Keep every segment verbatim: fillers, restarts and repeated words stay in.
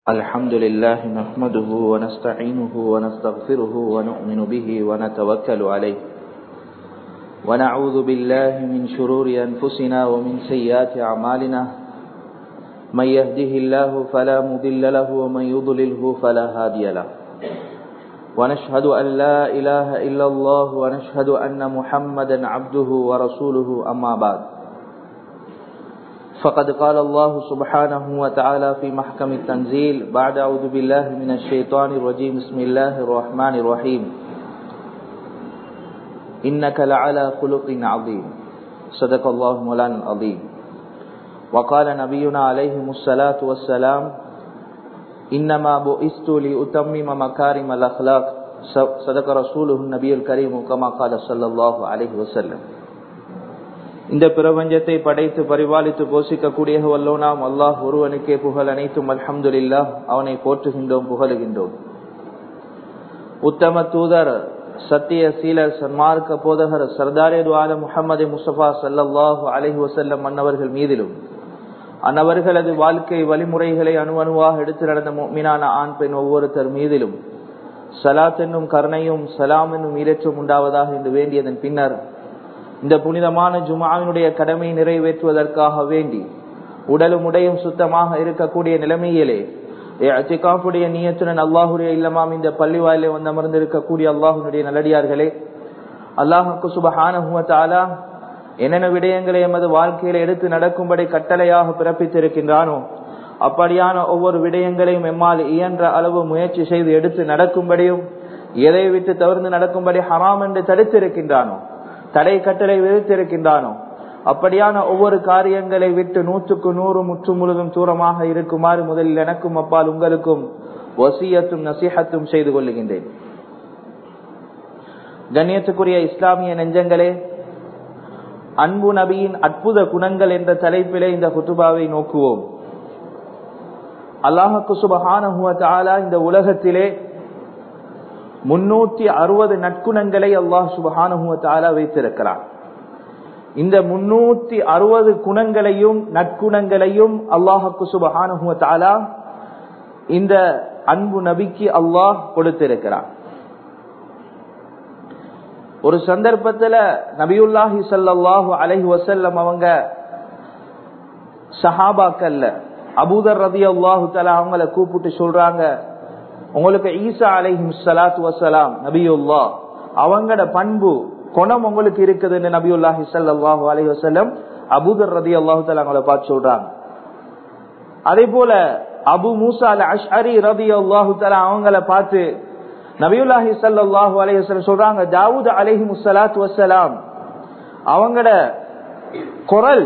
الحمد لله نحمده ونستعينه ونستغفره ونؤمن به ونتوكل عليه ونعوذ بالله من شرور أنفسنا ومن سيئات أعمالنا من يهده الله فلا مضل له ومن يضلله فلا هادي له ونشهد أن لا إله إلا الله ونشهد أن محمدا عبده ورسوله أما بعد فقد قال الله سبحانه وتعالى في محكم التنزيل بعد أعوذ بالله من الشيطان الرجيم بسم الله الرحمن الرحيم إنك لعلى خلق عظيم صدق الله مولانا العظيم وقال نبينا عليه الصلاة والسلام إنما بعثت لأتمم مكارم الأخلاق صدق رسوله النبي الكريم كما قال صلى الله عليه وسلم. இந்த பிரபஞ்சத்தை படைத்து பரிபாலித்து போஷிக்கக்கூடிய வல்லோனாம் அல்லாஹ் ஒருவனுக்கே புகழ் அனைத்தும் அல்ஹம்துலில்லாஹ். அவனை போற்றுகின்றோம், புகழுகின்றோம். உத்தம தூதர், சத்திய சீலர், சன்மார்க்க போதகர், சர்தாரே ஆலம் முஹம்மது முஸ்தபா ஸல்லல்லாஹு அலைஹி வஸல்லம் அன்னவர்கள் மீதிலும் அன்னவர்களது வாழ்க்கை வழிமுறைகளை அணுவணுவாக எடுத்து நடந்த முஃமினான ஆண் பெண் ஒவ்வொருத்தர் மீதிலும் ஸலாத் என்னும் கருணையும் சலாம் என்னும் ஈரேற்றம் உண்டாவதாக என்று வேண்டியதன் பின்னர் இந்த புனிதமான ஜும்ஆவினுடைய கடமையை நிறைவேற்றுவதற்காக வேண்டி உடலும் உடையும் சுத்தமாக இருக்கக்கூடிய நிலைமையிலே இஅ்திகாஃபுடைய நியத்துடன் அல்லாஹ்வுடைய இல்லமாம் இந்த பள்ளிவாயிலே வந்து அமர்ந்திருக்கக்கூடிய அல்லாஹ்வுடைய நல்லடியார்களே, அல்லாஹ் சுப்ஹானஹு வ தஆலா என்னென்ன விடயங்களை எமது வாழ்க்கையில எடுத்து நடக்கும்படி கட்டளையாக பிறப்பித்திருக்கின்றானோ அப்படியான ஒவ்வொரு விடயங்களையும் எம்மால் இயன்ற அளவு முயற்சி செய்து எடுத்து நடக்கும்படியும் எதை விட்டு தவிர்த்து நடக்கும்படி ஹராம் என்று தடுத்திருக்கின்றானோ, தடை கட்டளை விதித்திருக்கின்றானோ அப்படியான ஒவ்வொரு காரியங்களை விட்டு நூற்றுக்கு நூறு முற்று முழுதும் தூரமாக இருக்குமாறு முதலில் எனக்கும் அப்பால் உங்களுக்கும் வசியத்தும் நசீஹத்தும் செய்து கொள்ளுகின்றேன். கண்ணியத்துக்குரிய இஸ்லாமிய நெஞ்சங்களே, அன்பு நபியின் அற்புத குணங்கள் என்ற தலைப்பிலே இந்த குத்துபாவை நோக்குவோம். அல்லாஹ் சுப்ஹானஹு வ தஆலா இந்த உலகத்திலே முன்னூத்தி அறுபது நற்குணங்களை அல்லாஹ் சுப்ஹானஹு வ தஆலா வைத்திருக்கிறார். இந்த முன்னூத்தி அறுபது குணங்களையும் நற்குணங்களையும் அல்லாஹ் சுப்ஹானஹு வ தஆலா இந்த அன்பு நபிக்கு அல்லாஹ் கொடுத்திருக்கிறார். ஒரு சந்தர்ப்பத்துல நபியுல்லாஹி ஸல்லல்லாஹு அலைஹி வஸல்லம் அவங்க சஹாபாக்கள்ல அபூதர் ரலியல்லாஹு தஆலா அவங்கள கூப்பிட்டு சொல்றாங்க, உங்களுக்கு ஈசா அலைஹிஸ்ஸலாத்து வஸ்ஸலாம் நபியுல்லாஹ் அவங்களோட பண்பு குணம் உங்களுக்கு இருக்குதுன்னு நபியுல்லாஹி ஸல்லல்லாஹு அலைஹி வஸல்லம் அபூதர் ரலியல்லாஹு தஆலா அவங்கள பார்த்து சொல்றாங்க. அதே போல அபு மூசா அல் அஷ்அரி ரலியல்லாஹு தஆலா அவங்கள பார்த்து நபியுல்லாஹி ஸல்லல்லாஹு அலைஹி வஸல்லம் சொல்றாங்க, தாவூத் அலைஹிஸ்ஸலாத்து வஸ்ஸலாம் அவங்களோட குரல்,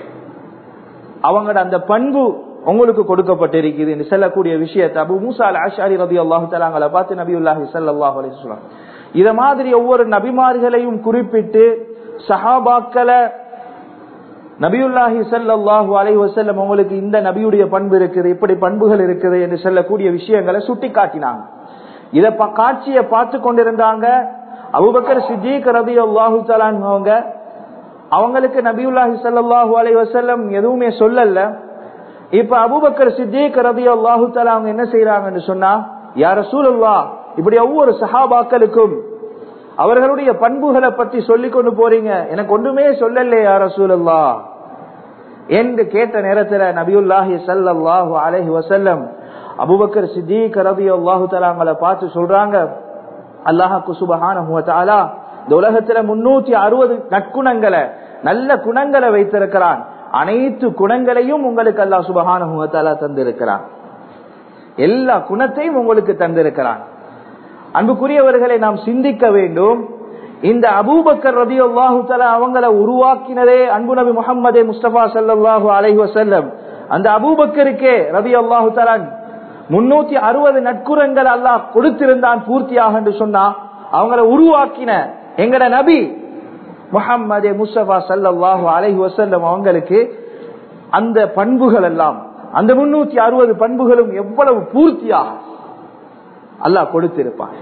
அவங்களோட அந்த பண்பு உங்களுக்கு கொடுக்கப்பட்டிருக்குது என்று சொல்லக்கூடிய விஷயத்தை அபு மூசா அல் அஷ்அரி ரலியல்லாஹு தஆலா அவங்கள பார்த்து நபியுல்லாஹி ஸல்லல்லாஹு அலைஹி வஸல்லம் இத மாதிரி ஒவ்வொரு நபிமார்களையும் குறிப்பிட்டு சஹாபாக்களை நபியுல்லாஹி ஸல்லல்லாஹு அலைஹி வஸல்லம் உங்களுக்கு இந்த நபியுடைய பண்பு இருக்குது, இப்படி பண்புகள் இருக்குது என்று சொல்லக்கூடிய விஷயங்களை சுட்டி காட்டினாங்க. இத காட்சியை பார்த்து கொண்டிருந்தாங்க அபூபக்கர் சித்திக் ரலியல்லாஹு தஆலா அவங்க. அவங்களுக்கு நபியுல்லாஹி ஸல்லல்லாஹு அலைஹி வஸல்லம் எதுவுமே சொல்லல. இப்ப அபூபக்கர் சித்திக் ரலியல்லாஹு தஆலா அவங்க என்ன செய்யறாங்கன்னு சொன்னா, யா ரசூலுல்லாஹ் இப்படி ஒவ்வொரு சஹாபாக்களுக்கும் அவர்களுடைய பண்புகளை பற்றி சொல்லிக் கொண்டு போறீங்க, எனக்கு ஒன்றுமே சொல்லல யா ரசூலுல்லாஹ் என்று கேட்ட நேரத்துல நபியுல்லாஹி ஸல்லல்லாஹு அலைஹி வஸல்லம் அபூபக்கர் சித்திக் ரலியல்லாஹு தஆலா அவங்கள பார்த்து சொல்றாங்க, அல்லாஹ் சுப்ஹானஹு வ தஆலா இந்த உலகத்துல முன்னூத்தி அறுபது நற்குணங்களை நல்ல குணங்களை வைத்திருக்கிறான். அனைத்து குணங்களையும் உங்களுக்கு அல்லாஹ் சுப்ஹானஹு வ தஆலா தந்திருக்கிறான். எல்லா குணத்தையும் உங்களுக்கு தந்திருக்கிறான். அன்புக்குரியவர்களை நாம் சிந்திக்க வேண்டும். இந்த அபூபக்கர் ரலியல்லாஹு தஆலா அவங்களை உருவாக்கினதே அன்பு நபி முஹம்மது முஸ்தபா ஸல்லல்லாஹு அலைஹி வஸல்லம். அந்த அபூபக்கருக்கே ரலியல்லாஹு தஆலா முன்னூத்தி அறுபது நற்குணங்கள் அல்லாஹ் கொடுத்திருந்தான் பூர்த்தியாக என்று சொன்னா, அவங்களை உருவாக்கின எங்கட நபி முஹம்மது முஸ்தபா ஸல்லல்லாஹு அலைஹி வஸல்லம் அவங்களுக்கு அந்த பண்புகள் எல்லாம், அந்த முன்னூத்தி அறுபது பண்புகளும் எவ்வளவு பூர்த்தியாக அல்லாஹ் கொடுத்திருப்பான்.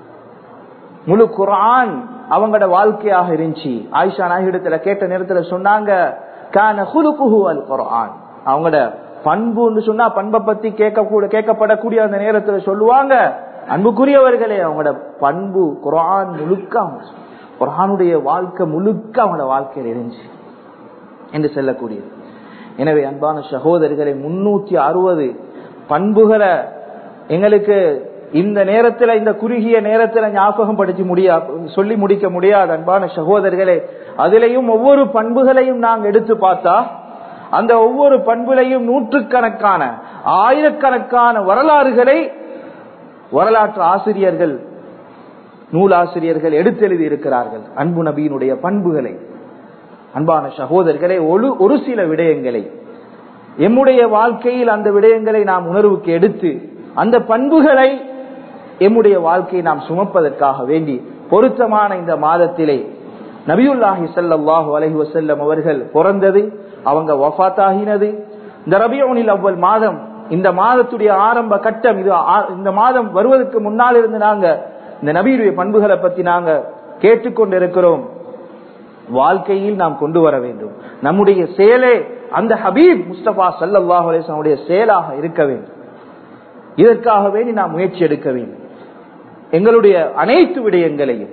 முழு குர்ஆன் அவங்களோட வாழ்க்கையாக இருந்துச்சு. ஆயிஷா நாயகிடத்துல கேட்ட நேரத்துல சொன்னாங்க, கான குலுகுஹு அல் குர்ஆன், அவங்களோட பண்புன்னு சொன்னா பண்பை பத்தி கேட்க கேட்கப்படக்கூடிய அந்த நேரத்துல சொல்லுவாங்க, அன்புக்குரியவர்களே அவங்களோட பண்பு குர்ஆன் முழுக்க, குர்ஆனுடைய வாழ்க்கை முழுக்க அவங்களோட வாழ்க்கையில் இருந்துச்சு என்று சொல்லக்கூடியது. எனவே அன்பான சகோதரர்களை, முன்னூத்தி அறுபது பண்புகளை எங்களுக்கு இந்த நேரத்துல, இந்த குறுகிய நேரத்துல ஞாபகம் படுத்தி முடியா சொல்லி முடிக்க முடியாது அன்பான சகோதரர்களே. அதிலையும் ஒவ்வொரு பண்புகளையும் நாங்கள் எடுத்து பார்த்தா அந்த ஒவ்வொரு பண்புலையும் நூற்றுக்கணக்கான ஆயிரக்கணக்கான வரலாறுகளை வரலாற்று ஆசிரியர்கள், நூலாசிரியர்கள் எடுத்தெழுதி இருக்கிறார்கள் அன்பு நபியினுடைய பண்புகளை. அன்பான சகோதரர்களே, ஒரு ஒரு சில விடயங்களை எம்முடைய வாழ்க்கையில் அந்த விடயங்களை நாம் உணர்வுக்கு எடுத்து அந்த பண்புகளை எம்முடைய வாழ்க்கையை நாம் சுமப்பதற்காக வேண்டி பொருத்தமான இந்த மாதத்திலே நபியுல்லாஹி ஸல்லல்லாஹு அலைஹி வஸல்லம் அவர்கள் பிறந்தது, அவங்க வஃபாத் ஆகினது இந்த ரபியுல் அவ்வல் மாதம். இந்த மாதத்துடைய ஆரம்ப கட்டம் இது. இந்த மாதம் வருவதற்கு முன்னால் இருந்து நாங்க இந்த நபியுடைய பண்புகளை பத்தி நாங்க கேட்டுக்கொண்டிருக்கிறோம். வாழ்க்கையில் நாம் கொண்டு வர வேண்டும். நம்முடைய செயலே அந்த ஹபீப் முஸ்தபா ஸல்லல்லாஹு அலைஹி வஸல்லம் உடைய செயலாக இருக்க வேண்டும். இதற்காக வேண்டி நாம் முயற்சி எடுக்க வேண்டும். எங்களுடைய அனைத்து விடயங்களையும்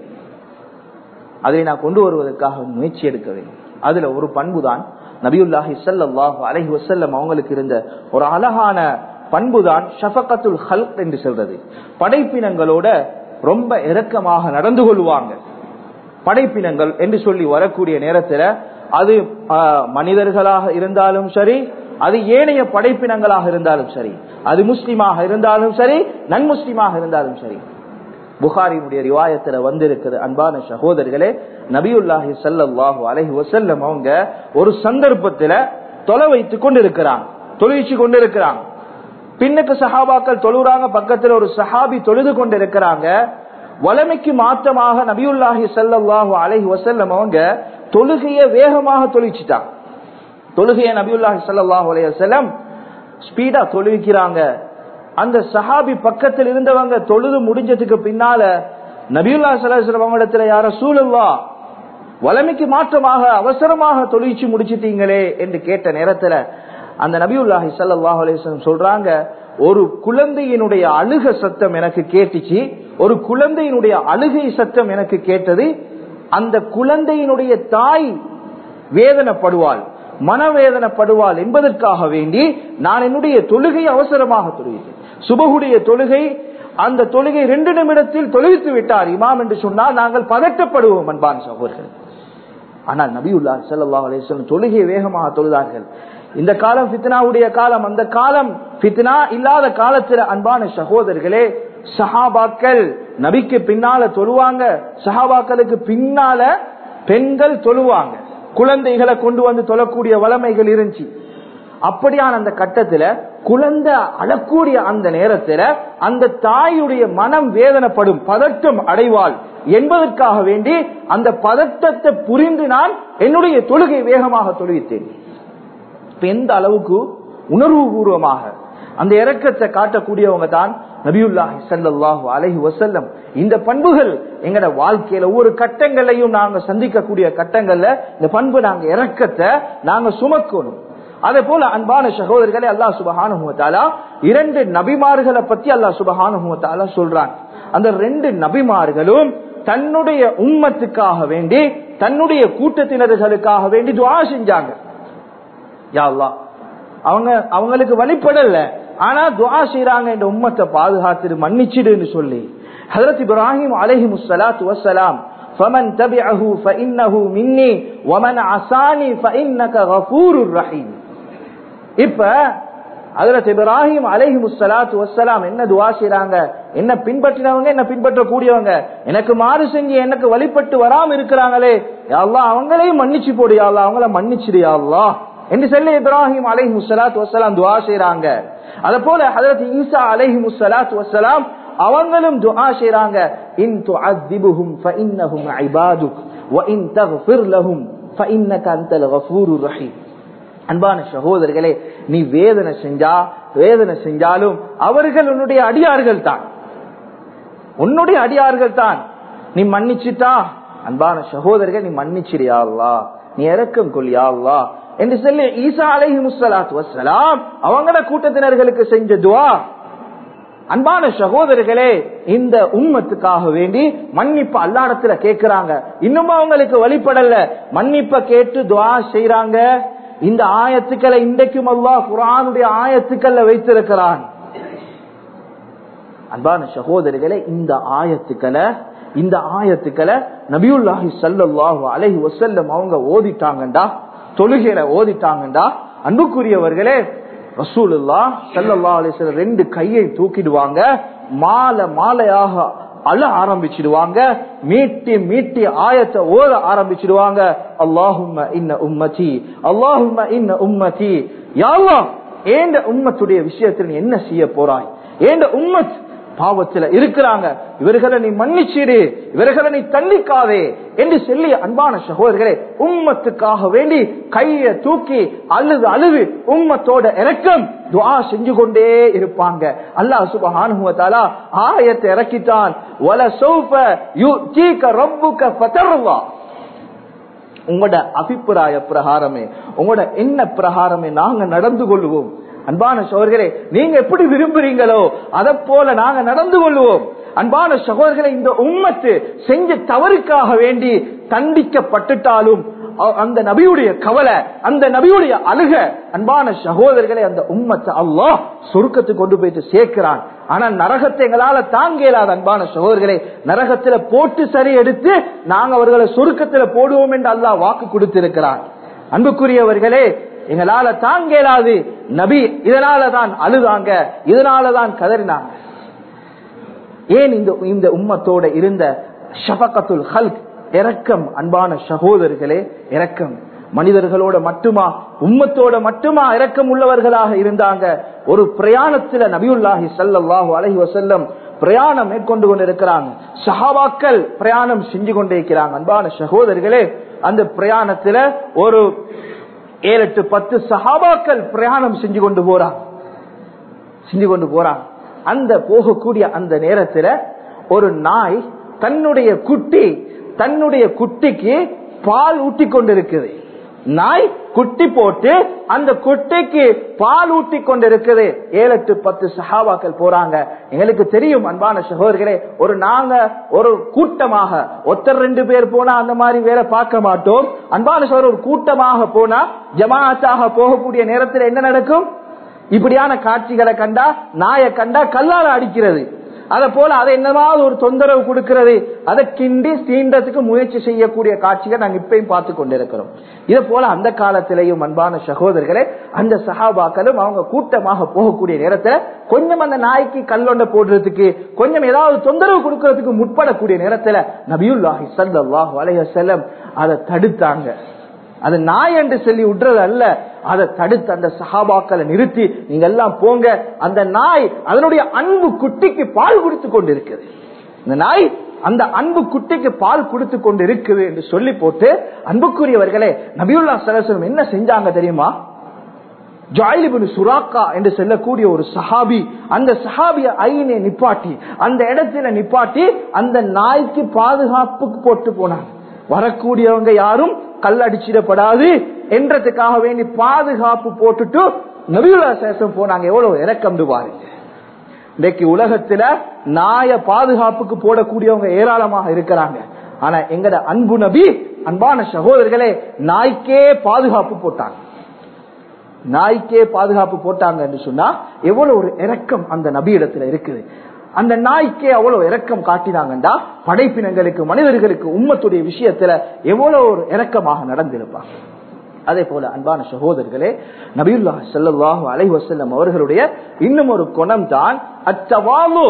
அதை நான் கொண்டு வருவதற்காக முயற்சி எடுக்க வேண்டும். அதுல ஒரு பண்புதான் நபியுல்லாஹி ஸல்லல்லாஹு அலைஹி வஸல்லம் அவங்களுக்கு இருந்த ஒரு அழகான பண்புதான் ஷஃபகத்துல் ஹல்க் என்று சொல்றது. படைப்பினங்களோட ரொம்ப இரக்கமாக நடந்து கொள்வாங்க. படைப்பினங்கள் என்று சொல்லி வரக்கூடிய நேரத்துல அது மனிதர்களாக இருந்தாலும் சரி, அது ஏனைய படைப்பினங்களாக இருந்தாலும் சரி, அது முஸ்லிமாக இருந்தாலும் சரி, நன் முஸ்லிமாக இருந்தாலும் சரி. புகாரினுடைய ரிவாயத்துல வந்திருக்கிறது அன்பான சகோதரர்களே, நபியுல்லாஹி ஸல்லல்லாஹு அலைஹி வஸல்லம் அவங்க ஒரு சந்தர்ப்பத்துல தொலை வைத்துக் கொண்டிருக்கிறாங்க, தொழுவிச்சு கொண்டிருக்கிறாங்க. பின்னுக்கு சஹாபாக்கள் தொழுறாங்க, பக்கத்துல ஒரு சஹாபி தொழுது கொண்டிருக்கிறாங்க. வலமைக்கு மாற்றமாக நபியுல்லாஹி ஸல்லல்லாஹு அலைஹி வஸல்லம் அவங்க தொழுகைய வேகமாக தொழுவிச்சிட்டாங்க. தொழுகைய நபியுல்லாஹி ஸல்லல்லாஹு அலைஹி வஸல்லம் ஸ்பீடா தொழுவிக்கிறாங்க. அந்த சஹாபி பக்கத்தில் இருந்தவங்க தொழுது முடிஞ்சதுக்கு பின்னால நபியுல்லாஹி ஸல்லல்லாஹு அலைஹி வஸல்லம் இடத்துல யா ரசூலுல்லாஹ், வலமைக்கு மாற்றமாக அவசரமாக தொழுவிச்சு முடிச்சிட்டீங்களே என்று கேட்ட நேரத்துல அந்த நபியுல்லாஹி ஸல்லல்லாஹு அலைஹி வஸல்லம் சொல்றாங்க, ஒரு குழந்தையினுடைய அழுக சத்தம் எனக்கு கேட்டுச்சு, ஒரு குழந்தையினுடைய அழுகை சத்தம் எனக்கு கேட்டது. அந்த குழந்தையினுடைய தாய் வேதனைப்படுவாள், மனவேதனைப்படுவாள் என்பதற்காக வேண்டி நான் என்னுடைய தொழுகை அவசரமாக தொழுகிறேன். சுபகுடைய தொழுகை, அந்த தொழுகை ரெண்டு நிமிடத்தில் தொழுவித்து விட்டார் இமாம் என்று சொன்னால் நாங்கள் பதட்டப்படுவோம் அன்பான சகோதரர்கள். ஆனால் நபியுல்லாஹி ஸல்லல்லாஹு அலைஹி வஸல்லம் தொழுகையை வேகமாக தொழுதார்கள். இந்த காலம் ஃபித்னாவுடைய காலம். அந்த காலம் ஃபித்னா இல்லாத காலத்தில் அன்பான சகோதரர்களே, சஹாபாக்கள் நபிக்கு பின்னால தொழுவாங்க, சஹாபாக்களுக்கு பின்னால பெண்கள் தொழுவாங்க, குழந்தைகளை கொண்டு வந்து தொழக்கூடிய வளமைகள் இருந்துச்சு. அப்படியான அந்த கட்டத்துல குழந்தை அழக்கூடிய அந்த நேரத்துல அந்த தாயுடைய மனம் வேதனைப்படும், பதட்டம் அடைவாள் என்பதற்காக வேண்டி அந்த பதட்டத்தை புரிந்து நான் என்னுடைய தொழுகை வேகமாக தொழுவித்தேன். எந்த அளவுக்கு உணர்வு பூர்வமாக அந்த இரக்கத்தை காட்டக்கூடியவங்க தான் நபியுல்லாஹி ஸல்லல்லாஹு அலைஹி வஸல்லம். இந்த பண்புகள் எங்கட வாழ்க்கையில ஒவ்வொரு கட்டங்களையும் நாங்க சந்திக்கக்கூடிய கட்டங்கள்ல இந்த பண்பு, நாங்க இரக்கத்தை நாங்க சுமக்கணும். அதே போல அன்பான சகோதரர்களே, அல்லாஹ் சுப்ஹானஹு வ தஆலா இரண்டு நபிமார்களை பத்தி அல்லாஹ் சுப்ஹானஹு வ தஆலா சொல்றான். அந்த ரெண்டு நபிமார்களும் தன்னுடைய உம்மத்துக்காக வேண்டி, தன்னுடைய கூட்டத்தினர்களுக்காக வேண்டி துஆ செஞ்சாங்க. யா அல்லாஹ், அவங்க அவங்களுக்கு வழிபடல, ஆனா துஆ செய்றாங்க, இந்த உம்மத்தை பாதுகாத்து மன்னிச்சிடுன்னு சொல்லி. ஹஜ்ரத் இப்ராஹிம் அலைஹிமுஸ்ஸலாத்து வஸ்ஸலாம், ஃபமன் தபிஅஹு ஃபஇன்னஹு மின்னி வமன் அஸானி ஃபஇன்னக கஃபூருர் ரஹீம். இப்ப ஹஜ்ரத் இப்ராஹிம் அலைஹிமுஸ்ஸலாத்து வஸ்ஸலாம் என்ன துஆ செய்றாங்க, என்ன பின்பற்றினவங்க, என்ன பின்பற்றக்கூடியவங்க, எனக்கு மாறு செஞ்சு எனக்கு வழிபட்டு வராம இருக்கிறாங்களே, யா அல்லாஹ் அவங்களையும் மன்னிச்சு போடு, யா அல்லாஹ் அவங்கள மன்னிச்சிடு யா அல்லாஹ் என்று சொல்லி இப்ராஹிம் அலைஹிமுஸ்ஸலாத்து வஸ்ஸலாம் துஆ செய்றாங்க. அதே போல ஹஜ்ரத் ஈசா அலைஹிமுஸ்ஸலாத்து வஸ்ஸலாம் அவங்களும் துஆ செய்றாங்க, இன் துஅذிபுஹும் ஃபஇன்னஹும் இபாதுக் வ இன் தக்ஃபிர் லஹும் ஃபஇன்னக அன்தல் கஃபூருர் ரஹீம். அன்பான சகோதரர்களே, நீ வேதனை செஞ்சா வேதனை செஞ்சாலும் அவர்கள் உன்னுடைய அடியார்கள் தான், உன்னுடைய அடியார்கள் தான். நீ மன்னிச்சிட்டா அன்பான சகோதரர்கள், நீ மன்னிச்சிடு யா அல்லாஹ், நீ இரக்கம் கொள் யா அல்லாஹ் என்று சொல்லி ஈசா அலைஹிஸ்ஸலாத்து வஸ்ஸலாம் அவங்களோட கூட்டத்தினர்களுக்கு செஞ்ச துஆ. அன்பான சகோதரர்களே, இந்த உம்மத்துக்காக வேண்டி மன்னிப்பு அல்லாஹ்விடத்துல கேட்கிறாங்க. இன்னும் அவங்களுக்கு வழிபடல, மன்னிப்ப கேட்டு துஆ செய்யறாங்க. இந்த ஆயத்துக்களை இன்றைக்கும் அல்லாஹ் குர்ஆனுடைய ஆயத்துக்கள்ல வைத்திருக்கிறான். அன்பான சகோதரர்களே, இந்த ஆயத்துக்களை இந்த ஆயத்துக்களை நபியுல்லாஹி ஸல்லல்லாஹு அலைஹி வஸல்லம் அவங்க ஓதிட்டாங்கண்டா, தொழுகையில ஓதிட்டாங்கண்டா, அன்புக்குரியவர்களே, ரசூலுல்லாஹ் ஸல்லல்லாஹு அலைஹி வஸல்லம் ரெண்டு கையை தூக்கிடுவாங்க, மாலை மாலையாக அழ ஆரம்பிச்சிடுவாங்க, மீட்டி மீட்டி ஆயத்தை ஓத ஆரம்பிச்சிடுவாங்க. அல்லாஹும்ம இன்ன உம்மதி, அல்லாஹும்ம இன்ன உம்மதி, யா அல்லாஹ் ஏண்ட உம்மத்துடைய விஷயத்தில் நீ என்ன செய்ய போறாய்? ஏண்ட உம்மத் பாவத்தில் இருக்கிறாங்க, இவர்களை நீ மன்னிச்சிடு, இவர்களை நீ தண்டிக்காதே என்று சொல்லி அன்பான சகோதரர்களே, உம்மத்துக்காக வேண்டி கையை தூக்கி அழுது அழுது உம்மத்தோட இரக்கம் துஆ செஞ்சு கொண்டே இருப்பாங்க. அல்லாஹ் சுப்ஹானஹு வ தஆலா ஆயத்தை இறக்கிட்டான், வல சௌஃப யுதீக ரப்புக ஃபதர்வா. உங்களோட அபிப்பிராய பிரகாரமே, உங்களோட என்ன பிரகாரமே நாங்க நடந்து கொள்வோம். அன்பான சகோதரர்களே, நீங்க எப்படி விரும்புறீங்களோ அதை போல நாங்க நடந்து கொள்வோம். அன்பான சகோதரர்களே, இந்த உம்மத்து செஞ்ச தவறுக்காக வேண்டி தண்டிக்கப்பட்டுட்டாலும் அந்த நபியுடைய கவலை, அந்த நபியுடைய அழுக, அன்பான சகோதரர்களே, அந்த உம்மத்தை அல்லாஹ் சொர்க்கத்துக்கு கொண்டு போயிட்டு சேர்க்கிறான். ஆனா நரகத்தை எங்களால தாங்க இயலாது. அன்பான சகோதரர்களே, நரகத்துல போட்டு சரி எடுத்து நாங்க அவர்களை சொர்க்கத்துல போடுவோம் என்று அல்லாஹ் வாக்கு கொடுத்திருக்கிறான். அன்புக்குரியவர்களே, எங்களால தாங்க இயலாது. நபி இதனாலதான் அழுதாங்க, இதனாலதான் கதறினாங்க. ஏன் இந்த இந்த உம்மத்தோட இருந்த ஷஃபகத்துல் ஹல்க், இரக்கம். அன்பான சகோதரர்களே, இரக்கம் மனிதர்களோட மட்டுமா, உம்மத்தோட மட்டுமா இரக்கம் உள்ளவர்களாக இருந்தாங்க. ஒரு பிரயாணத்துல நபியுல்லாஹி ஸல்லல்லாஹு அலைஹி வஸல்லம் பிரயாணம் மேற்கொண்டு கொண்டிருக்கிறாங்க. சஹாபாக்கள் பிரயாணம் செஞ்சு கொண்டே இருக்கிறாங்க. அன்பான சகோதரர்களே, அந்த பிரயாணத்துல ஒரு ஏழு எட்டு பத்து சஹாபாக்கள் பிரயாணம் செஞ்சு கொண்டு போறாங்க செஞ்சு கொண்டு போறாங்க அந்த போகக்கூடிய அந்த நேரத்துல ஒரு நாய் தன்னுடைய குட்டி தன்னுடைய குட்டிக்கு பால் ஊட்டி கொண்டிருக்குது. நாய் குட்டி போட்டு அந்த குட்டிக்கு பால் ஊட்டி கொண்டிருக்குது. ஏழு எட்டு பத்து சஹாபாக்கள் போறாங்க. எங்களுக்கு தெரியும் அன்பான சகோதரர்களே, ஒரு நாங்க ஒரு கூட்டமாக ஒருத்தர் ரெண்டு பேர் போனா அந்த மாதிரி வேலை பார்க்க மாட்டோம். அன்பான சகோதரர், ஒரு கூட்டமாக போனா ஜமாஅத்தாக போகக்கூடிய நேரத்தில் என்ன நடக்கும்? இப்படியான காட்சிகளை கண்டா, நாயை கண்டா கல்லால அடிக்கிறது, அதை போல அதை என்னமாவது ஒரு தொந்தரவு கொடுக்கிறது, அதை கிண்டி சீண்டத்துக்கு முயற்சி செய்யக்கூடிய காட்சிகள் நாங்கள் இப்பயும் பார்த்து கொண்டிருக்கிறோம். இதே போல அந்த காலத்திலேயும் அன்பான சகோதரர்களே, அந்த சஹாபாக்களும் அவங்க கூட்டமாக போகக்கூடிய நேரத்துல கொஞ்சம் அந்த நாய்க்கு கல்லொண்ட போடுறதுக்கு, கொஞ்சம் ஏதாவது தொந்தரவு கொடுக்கறதுக்கு முற்படக்கூடிய நேரத்துல நபியுல்லாஹி ஸல்லல்லாஹு அலைஹி வஸல்லம் அதை தடுத்தாங்க. அது நாய் என்று சொல்லி விடுறது அல்ல, அதை தடுத்து அந்த சஹாபாக்களை நிறுத்தி, நீங்க எல்லாம் போங்க, அந்த நாய் அதனுடைய அன்பு குட்டிக்கு பால் குடித்து கொண்டு இருக்குது, இந்த நாய் அந்த அன்பு குட்டிக்கு பால் கொடுத்து கொண்டு இருக்குது என்று சொல்லி போட்டு, அன்புக்குரியவர்களே, நபியுல்லாஹி ஸல்லல்லாஹு அலைஹி வஸல்லம் என்ன செஞ்சாங்க தெரியுமா? ஜாயில் இப்னு சுராக்கா என்று சொல்லக்கூடிய ஒரு சஹாபி, அந்த சஹாபிய ஐனை நிப்பாட்டி அந்த இடத்துல நிப்பாட்டி அந்த நாய்க்கு பாதுகாப்புக்கு போட்டு போனாங்க. வரக்கூடியவங்க யாரும் கல்லடிச்சிடப்படாது என்றதுக்காக வேண்டி பாதுகாப்பு போட்டுட்டு நபியுல்லாஹி ஸல்லல்லாஹு அலைஹி வஸல்லம் போனாங்க. எவ்வளவு இரக்கம் பாருங்க. இன்னைக்கு உலகத்துல நாய பாதுகாப்புக்கு போடக்கூடியவங்க ஏராளமாக இருக்கிறாங்க. ஆனா எங்கட அன்பு நபி, அன்பான சகோதரர்களே, நாய்க்கே பாதுகாப்பு போட்டாங்க. நாய்க்கே பாதுகாப்பு போட்டாங்க என்று சொன்னா எவ்வளவு ஒரு இரக்கம் அந்த நபி இடத்துல இருக்குது. அந்த நாய்க்கே அவ்வளவு இரக்கம் காட்டினாங்கண்டா படைப்பினங்களுக்கு, மனிதர்களுக்கு, உம்மத்துடைய விஷயத்துல எவ்வளவு ஒரு இரக்கமாக நடந்திருப்பாங்க. அதே போல அன்பான சகோதரர்களே, நபியுல்லாஹி ஸல்லல்லாஹு அலைஹி வஸல்லம் அவர்களுடைய இன்னும் ஒரு குணம் தான் அத்தவாலு,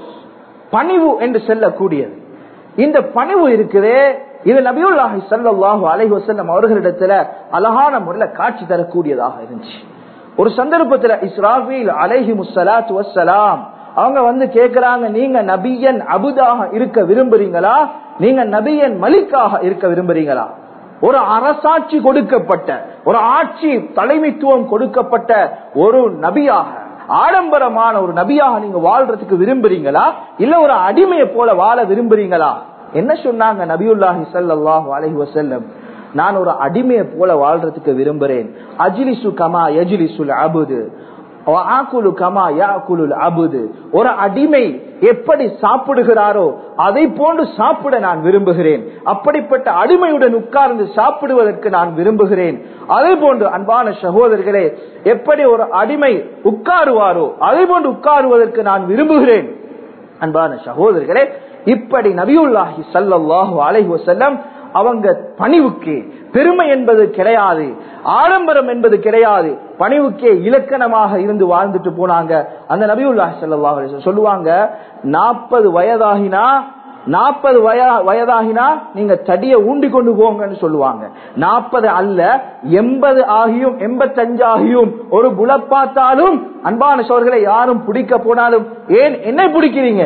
பணிவு என்று சொல்லக்கூடியது. இந்த பணிவு இருக்குதே, இது நபியுல்லாஹி ஸல்லல்லாஹு அலைஹி வஸல்லம் அவர்களிடத்துல அழகான முறையில காட்சி தரக்கூடியதாக இருந்துச்சு. ஒரு சந்தர்ப்பத்துல இஸ்ராஃபீல் அலைஹிமுஸ்ஸலாத்து வஸ்ஸலாம் அவங்க வந்து கேட்கிறாங்க, நீங்க நபியன் அபுதாக இருக்க விரும்புறீங்களா, நீங்க நபியன் மலிக்காக இருக்க விரும்புறீங்களா? ஒரு அரசாட்சி கொடுக்கப்பட்ட, ஒரு ஆட்சி தலைமைத்துவம் கொடுக்கப்பட்ட ஒரு நபியாக, ஆடம்பரமான ஒரு நபியாக நீங்க வாழ்றதுக்கு விரும்புறீங்களா, இல்ல ஒரு அடிமையை போல வாழ விரும்புறீங்களா? என்ன சொன்னாங்க நபியுல்லாஹி ஸல்லல்லாஹு அலைஹி வஸல்லம்? நான் ஒரு அடிமையை போல வாழ்றதுக்கு விரும்புறேன். அஜ்லிசு கமா யஜ்லிசுல் அபுது வஆகுலு கமா யாகுலுல் அபுது. ஒரு அடிமை எப்படி சாப்பிடுகிறாரோ அதை போன்று சாப்பிட நான் விரும்புகிறேன். அப்படிப்பட்ட அடிமையுடன் உட்கார்ந்து சாப்பிடுவதற்கு நான் விரும்புகிறேன். அதே போன்று அன்பான சகோதரர்களே, எப்படி ஒரு அடிமை உட்காருவாரோ அதே போன்று உட்காருவதற்கு நான் விரும்புகிறேன். அன்பான சகோதரர்களே, இப்படி நபியுல்லாஹி ஸல்லல்லாஹு அலைஹி வஸல்லம் அவங்க பணிவுக்கு பெருமை என்பது கிடையாது, ஆடம்பரம் என்பது கிடையாது, பணிவுக்கே இலக்கணமாக இருந்து வாழ்ந்துட்டு போனாங்க. அந்த நபியுல்லாஹி ஸல்லல்லாஹு அலைஹி வஸல்லம் சொல்லுவாங்க, நாற்பது வயதாகினா நாற்பது வயதாகினா நீங்க தடிய ஊண்டி கொண்டு போங்கன்னு சொல்லுவாங்க. நாற்பது அல்ல, எண்பது ஆகியும் எண்பத்தஞ்சு ஆகியும் ஒரு புல பார்த்தாலும் அன்பான சோழர்களை யாரும் பிடிக்க போனாலும், ஏன் என்ன பிடிக்கிறீங்க,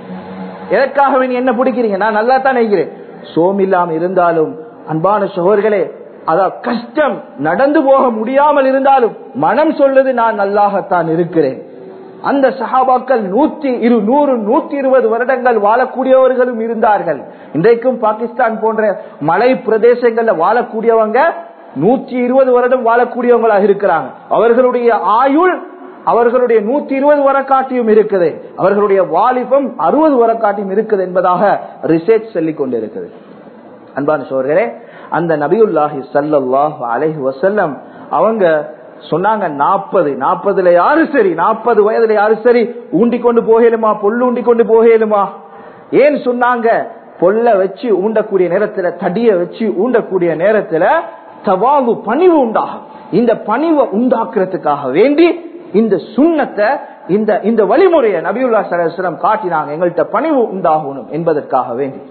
எதற்காக என்ன பிடிக்கிறீங்க, நான் நல்லா தான் நினைக்கிறேன், சோமில்லாம இருந்தாலும் அன்பான சகோதரர்களே, அதான் கஷ்டம், நடந்து போக முடியாமல் இருந்தாலும் மனம் சொல்லுது நான் நல்லாகத்தான் இருக்கிறேன். அந்த சஹாபாக்கள் நூத்தி இரு நூறு நூத்தி இருபது வருடங்கள் வாழக்கூடியவர்களும் இருந்தார்கள். இன்றைக்கும் பாகிஸ்தான் போன்ற மலை பிரதேசங்கள்ல வாழக்கூடியவங்க நூத்தி இருபது வருடம் வாழக்கூடியவங்களாக இருக்கிறாங்க. அவர்களுடைய ஆயுள் அவர்களுடைய நூத்தி இருபது வரக்காட்டியும் இருக்குது, அவர்களுடைய வாலிபம் அறுபது வரக்காட்டியும் இருக்குது என்பதாக ரிசர்ச் சொல்லிக் கொண்டிருக்குது. அன்பான சோர்களே, அந்த நபியுல்லாஹி ஸல்லல்லாஹு அலைஹி வஸல்லம் அவங்க சொன்னாங்க, நாற்பது நாற்பதுல யாரு சரி, நாற்பது வயதுல யாரு சரி ஊண்டி கொண்டு போகலுமா, பொல்லு ஊண்டி கொண்டு போகலுமா? ஏன் சொன்னாங்க? பொல்ல வச்சு ஊண்டக்கூடிய நேரத்துல, தடிய வச்சு ஊண்டக்கூடிய நேரத்துல தவாகு பணிவு உண்டாகும். இந்த பணிவை உண்டாக்குறதுக்காக வேண்டி இந்த சுன்னத்தை, இந்த இந்த வழிமுறையை நபியுல்லாஹி ஸல்லல்லாஹு அலைஹி வஸல்லம் காட்டினாங்க, எங்கள்கிட்ட பணிவு உண்டாகணும் என்பதற்காக வேண்டி.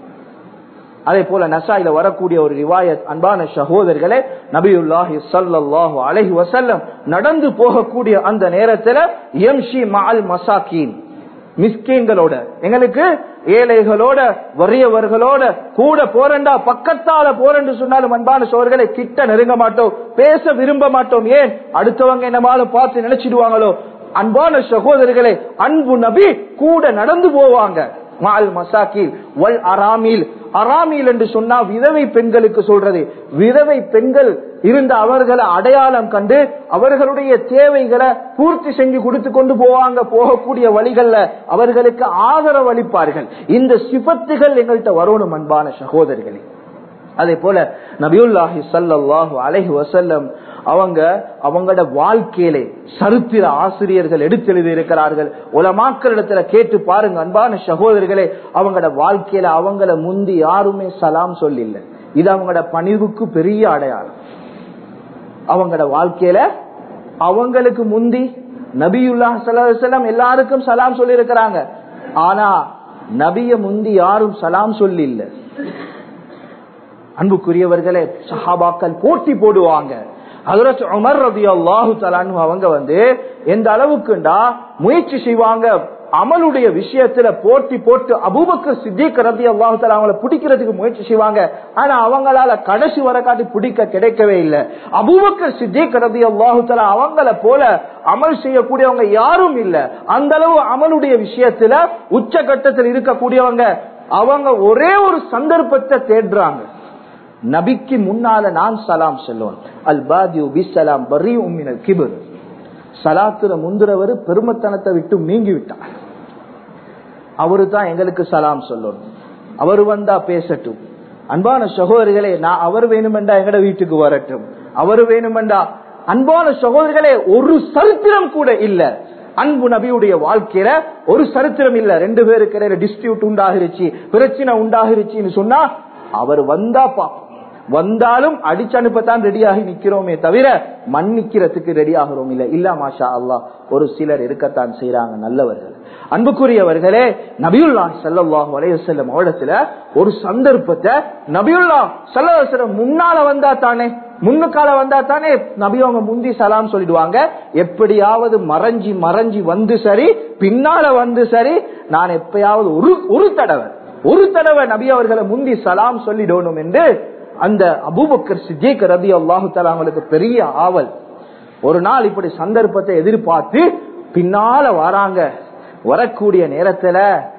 அதே போல நசாயில வரக்கூடிய ஒரு ரிவாயத், அன்பான சகோதரர்களே, நபியுல்லாஹி ஸல்லல்லாஹு அலைஹி வஸல்லம் நடந்து போகக்கூடிய அந்த நேரத்துல யம்ஷி மஅல் மசாகீன், மிஸ்கீன்களோட, எங்களுக்கு ஏழைகளோட வறியவர்களோட கூட போறண்டா, பக்கத்தால போறேன்னு சொன்னாலும் அன்பான சகோதரர்களை கிட்ட நெருங்க மாட்டோம், பேச விரும்ப மாட்டோம். ஏன்? அடுத்தவங்க என்னமாலும் பார்த்து நினைச்சிடுவாங்களோ. அன்பான சகோதரர்களே, அன்பு நபி கூட நடந்து போவாங்க. மால் மசாக்கீல் வல் அராமீல், அராமீல் என்று சொன்னா விதவை பெண்களுக்கு சொல்றது. விதவை பெண்கள் இருந்த அவர்களை அடையாளம் கண்டு அவர்களுடைய தேவைகளை பூர்த்தி செஞ்சு கொடுத்து கொண்டு போவாங்க. போகக்கூடிய வழிகள்ல அவர்களுக்கு ஆதரவு அளிப்பார்கள். இந்த சிபத்துகள் எங்கள்கிட்ட வரணும் அன்பான சகோதரர்களே. அதே போல நபியுல்லாஹி ஸல்லல்லாஹு அலைஹி வஸல்லம் அவங்க அவங்களோட வாழ்க்கையிலே சரித்திர ஆசிரியர்கள் எடுத்தெழுதி இருக்கிறார்கள். உலமாக்களிடத்துல கேட்டு பாருங்க அன்பான சகோதரர்களே, அவங்களோட வாழ்க்கையில அவங்கள முந்தி யாருமே சலாம் சொல்லில்ல. இது அவங்களோட பணிவுக்கு பெரிய அடையாளம். அவங்களோட வாழ்க்கையில அவங்களுக்கு முந்தி நபியுல்லாஹி ஸல்லல்லாஹு அலைஹி வஸல்லம் எல்லாருக்கும் சலாம் சொல்லி இருக்கிறாங்க. ஆனா நபிய முந்தி யாரும் சலாம் சொல்லி இல்ல. அன்புக்குரியவர்களே, சஹாபாக்கள் போட்டி போடுவாங்க. ஹஜ்ரத் உமர் ரலியல்லாஹு தஆலா அன்ஹு அவங்க வந்து எந்த அளவுக்குண்டா முயற்சி செய்வாங்க, அமலுடைய விஷயத்துல போட்டி போட்டு அபூபக்கர் சித்திக் ரலியல்லாஹு தஆலா அவங்கள பிடிக்கிறதுக்கு முயற்சி செய்வாங்க. ஆனா அவங்களால கடைசி வரை காட்டி பிடிக்க கிடைக்கவே இல்லை. அபூபக்கர் சித்திக் ரலியல்லாஹு தஆலா அவங்கள போல அமல் செய்யக்கூடியவங்க யாரும் இல்ல. அந்த அளவு அமலுடைய விஷயத்துல உச்சகட்டத்தில் இருக்கக்கூடியவங்க. அவங்க ஒரே ஒரு சந்தர்ப்பத்தை தேடுறாங்க, நபிக்கு முன்னால நான் சலாம் சொல்லுவேன். அல் பாதியு பிஸ்ஸலாம் பரீஉம் மினல் கிப்ர், சலாத்துல முந்திரவர் பெருமத்தனத்தை விட்டு நீங்கி விட்டார். அவரு தான் எங்களுக்கு சலாம் சொல்லணும், அவரு வந்தா பேசட்டும். அன்பான சகோதரிகளே, நான் அவர் வேணுமெண்டா எங்கட வீட்டுக்கு வரட்டும், அவரு வேணுமெண்டா. அன்பான சகோதரிகளே, ஒரு சரித்திரம் கூட இல்ல அன்பு நபியுடைய வாழ்க்கையில, ஒரு சரித்திரம் இல்ல. ரெண்டு பேருக்கு இடையில டிஸ்பியூட் உண்டாகிருச்சு, பிரச்சனை உண்டாகிருச்சுன்னு சொன்னா அவர் வந்தா பாப்போம், வந்தாலும் அடிச்சு அனுப்பத்தான் ரெடியாகி நிக்கிறோமே தவிர மன்னிக்கிறதுக்கு ரெடி ஆகிறோம் இல்ல. இல்ல மாஷா அல்லாஹ் ஒரு சிலர் இருக்கத்தான் செய்யறாங்க நல்லவர்கள். அன்புக்குரியவர்களே, நபியுல்லாஹி ஸல்லல்லாஹு அலைஹி வஸல்லம் அவரிடத்துல ஒரு சந்தர்ப்பத்தை நபியுல்லாஹ் ஸல்லல்லாஹு அலைஹி வஸல்லம் முன்னால வந்தா தானே, முன்னுக்கால வந்தா தானே நபி அவங்க முந்தி சலாம் சொல்லிடுவாங்க. எப்படியாவது மறைஞ்சி மறைஞ்சி வந்து சரி, பின்னால வந்து சரி, நான் எப்பயாவது ஒரு ஒரு தடவை ஒரு தடவை நபி அவர்களை முந்தி சலாம் சொல்லிடணும் என்று அந்த அபூபக்கர் சித்திக் ரலியல்லாஹு தஆலா அவங்களுக்கு பெரிய ஆவல். ஒரு நாள் இப்படி சந்தர்ப்பத்தை எதிர்பார்த்து பின்னால வராங்க. வரக்கூடிய நேரத்துல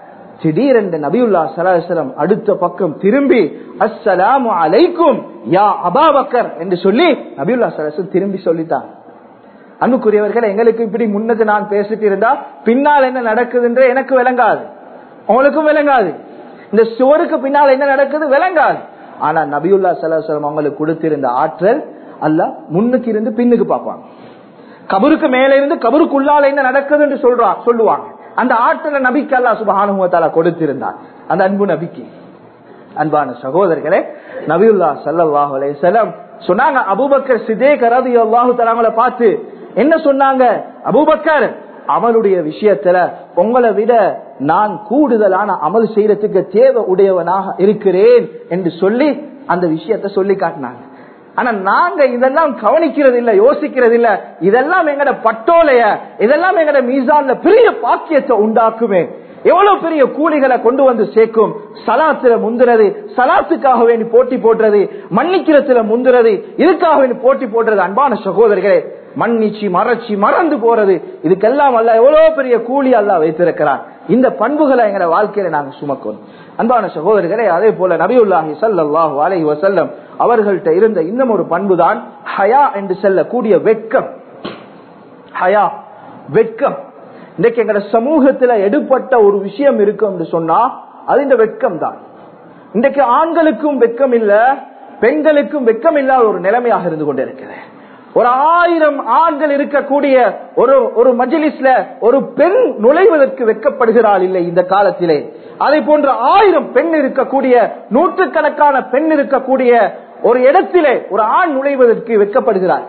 திடீரென்று நபியுல்லாஹ் ஸல்லல்லாஹு அலைஹி வஸல்லம் அடுத்த பக்கம் திரும்பி அஸ்ஸலாமு அலைக்கும் யா அபூபக்கர் என்று சொல்லி நபியுல்லாஹ் ஸல்லல்லாஹு அலைஹி வஸல்லம் திரும்பி சொல்லிட்டாங்க. அன்புக்குரியவர்கள், எங்களுக்கு இப்படி முன்னுக்கு நான் பேசிட்டு இருந்தா பின்னால் என்ன நடக்குது என்று எனக்கு விளங்காது, உங்களுக்கும் விளங்காது. இந்த சுவருக்கு பின்னால் என்ன நடக்குது விளங்காது. ஆனா நபியுல்லாஹ் ஸல்லல்லாஹு அலைஹி வஸல்லம் அவங்களுக்கு கொடுத்திருந்த ஆற்றல் அல்லாஹ் முன்னுக்கு இருந்து பின்னுக்கு பார்ப்பாங்க. கபருக்கு மேல இருந்து கபருக்குள்ளால என்ன நடக்குது என்று சொல்றா சொல்லுவாங்க. அந்த ஆற்றலை நபிக்கு அல்லாஹ் சுப்ஹானஹு வ தஆலா கொடுத்திருந்தார். அந்த அன்பு நபிக்கு. அன்பான சகோதரர்களே, நபியுல்லாஹ் ஸல்லல்லாஹு அலைஹி வஸல்லம் சொன்னாங்க, அபூபக்கர் சிதீக் ரலியல்லாஹு தஆலா பார்த்து என்ன சொன்னாங்க, அபூபக்கர் அமலுடைய விஷயத்துல உங்களை விட நான் கூடுதலான அமல் செய்யறதுக்கு தேவை உடையவனாக இருக்கிறேன் என்று சொல்லி அந்த விஷயத்தை சொல்லி காட்டினாங்க. ஆனா நாங்க இதெல்லாம் கவனிக்கிறது இல்ல, யோசிக்கிறது இல்ல. இதெல்லாம் எங்கட பட்டோலைய, இதெல்லாம் எங்கட மீசான்ல பெரிய பாக்கியத்தை உண்டாக்குமே, எவ்வளவு பெரிய கூலிகளை கொண்டு வந்து சேர்க்கும். சலாத்துல முந்துறது, சலாத்துக்காக வேண்டி போட்டி போடுறது, மன்னிக்கிறதுல முந்துறது, இதுக்காக வேண்டி போட்டி போடுறது. அன்பான சகோதரர்களே, மன்னிச்சு மறைச்சி மறந்து போறது, இதுக்கெல்லாம் அல்ல எவ்வளவு பெரிய கூலி அல்லாஹ் வைத்திருக்கிறான். இந்த பண்புகளை எங்க வாழ்க்கையில நாங்க சுமக்கணும். அன்பான சகோதரர்களே, அதே போல நபியுல்லாஹி ஸல்லல்லாஹு அலைஹி வஸல்லம் அவர்கள்ட்ட இருந்த இன்னும் ஒரு பண்புதான் ஹயா என்று சொல்லக்கூடிய வெட்கம். ஹயா, வெட்கம். இன்றைக்கு எங்க சமூகத்துல எடுப்பட்ட ஒரு விஷயம் இருக்கு என்று சொன்னா அது இந்த வெட்கம் தான். இன்றைக்கு ஆண்களுக்கும் வெட்கம் இல்ல, பெண்களுக்கும் வெட்கம் இல்லாத ஒரு நிலைமையாக இருந்து கொண்டிருக்கிறது. ஒரு ஆயிரம் ஆண்கள் இருக்கக்கூடிய ஒரு ஒரு மஜ்லிஸ்ல ஒரு பெண் நுழைவதற்கு வெட்கப்படுகிறாள் இல்லை இந்த காலத்திலே. அதை போன்ற ஆயிரம் பெண் இருக்கக்கூடிய, நூற்றுக்கணக்கான பெண் இருக்கக்கூடிய ஒரு இடத்திலே ஒரு ஆண் நுழைவதற்கு வெட்கப்படுகிறார்.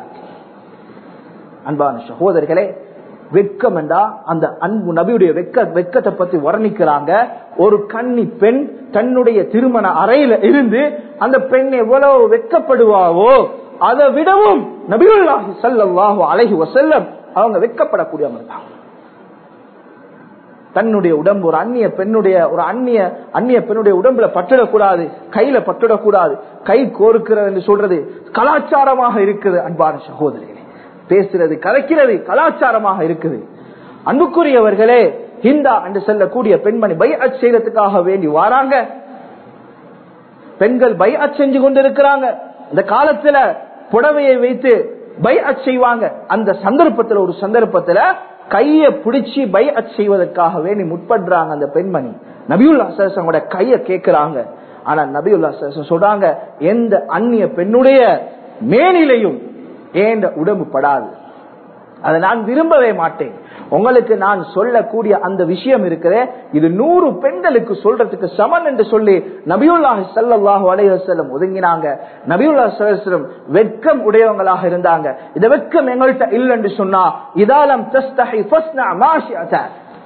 அன்பான சகோதரர்களே, வெட்கம் என்றா அந்த அன்பு நபியுடைய வெட்க வெட்கத்தை பத்தி வர்ணிக்கிறாங்க. ஒரு கன்னி பெண் தன்னுடைய திருமண அறையில இருந்து அந்த பெண் எவ்வளவு வெட்கப்படுவாவோ அதை விடவும் நபியுல்லாஹி ஸல்லல்லாஹு அலைஹி வஸல்லம் அவங்க வெட்கப்படக்கூடியவங்க தான். தன்னுடைய உடம்பு ஒரு அந்நிய பெண்ணுடைய ஒரு அந்நிய அந்நிய பெண்ணுடைய உடம்புல பட்டுடக்கூடாது, கையில பட்டுடக்கூடாது. கை கோர்க்கிறது என்று சொல்றது கலாச்சாரமாக இருக்குது. அன்பான சகோதரிகளே, பேசுறது கலைக்கிறது கலாச்சாரமாக இருக்குது. அன்புக்குரியவர்களே, ஹிந்தா என்று சொல்லக்கூடிய பெண்மணி பைஅத் செய்யறதுக்காக வேண்டி வாராங்க. பெண்கள் பைஅத் செஞ்சு கொண்டிருக்கிறாங்க. இந்த காலத்துல புடவையை வைத்து பைஅத் செய்வாங்க. அந்த சந்தர்ப்பத்துல ஒரு சந்தர்ப்பத்துல கைய பிடிச்சி பைஅத் செய்வதற்காக வேண்டி முற்படுறாங்க அந்த பெண்மணி. நபியுல்லாஹ் ஸல்லல்லாஹு அலைஹி வஸல்லம் கைய கேட்கிறாங்க. ஆனா நபியுல்லாஹ் ஸல்லல்லாஹு அலைஹி வஸல்லம் சொல்றாங்க, எந்த அந்நிய பெண்ணுடைய மேனிலையும் ஏண்ட உடம்பு படாது, அதை நான் விரும்பவே மாட்டேன். உங்களுக்கு நான் சொல்லக்கூடிய அந்த விஷயம் இருக்கிற இது நூறு பெண்களுக்கு சொல்றதுக்கு சமன் என்று சொல்லி நபியுல்லாஹி ஸல்லல்லாஹு அலைஹி வஸல்லம் ஒதுங்கினாங்க. நபியுல்லாஹி ஸல்லல்லாஹு அலைஹி வஸல்லம் வெட்கம் உடையவங்களாக இருந்தாங்க. இந்த வெட்கம் எங்கள்கிட்ட இல்லை என்று சொன்னா இதாலம் தஸ்தஹி ஃபஸ்னா மா ஷிஅத.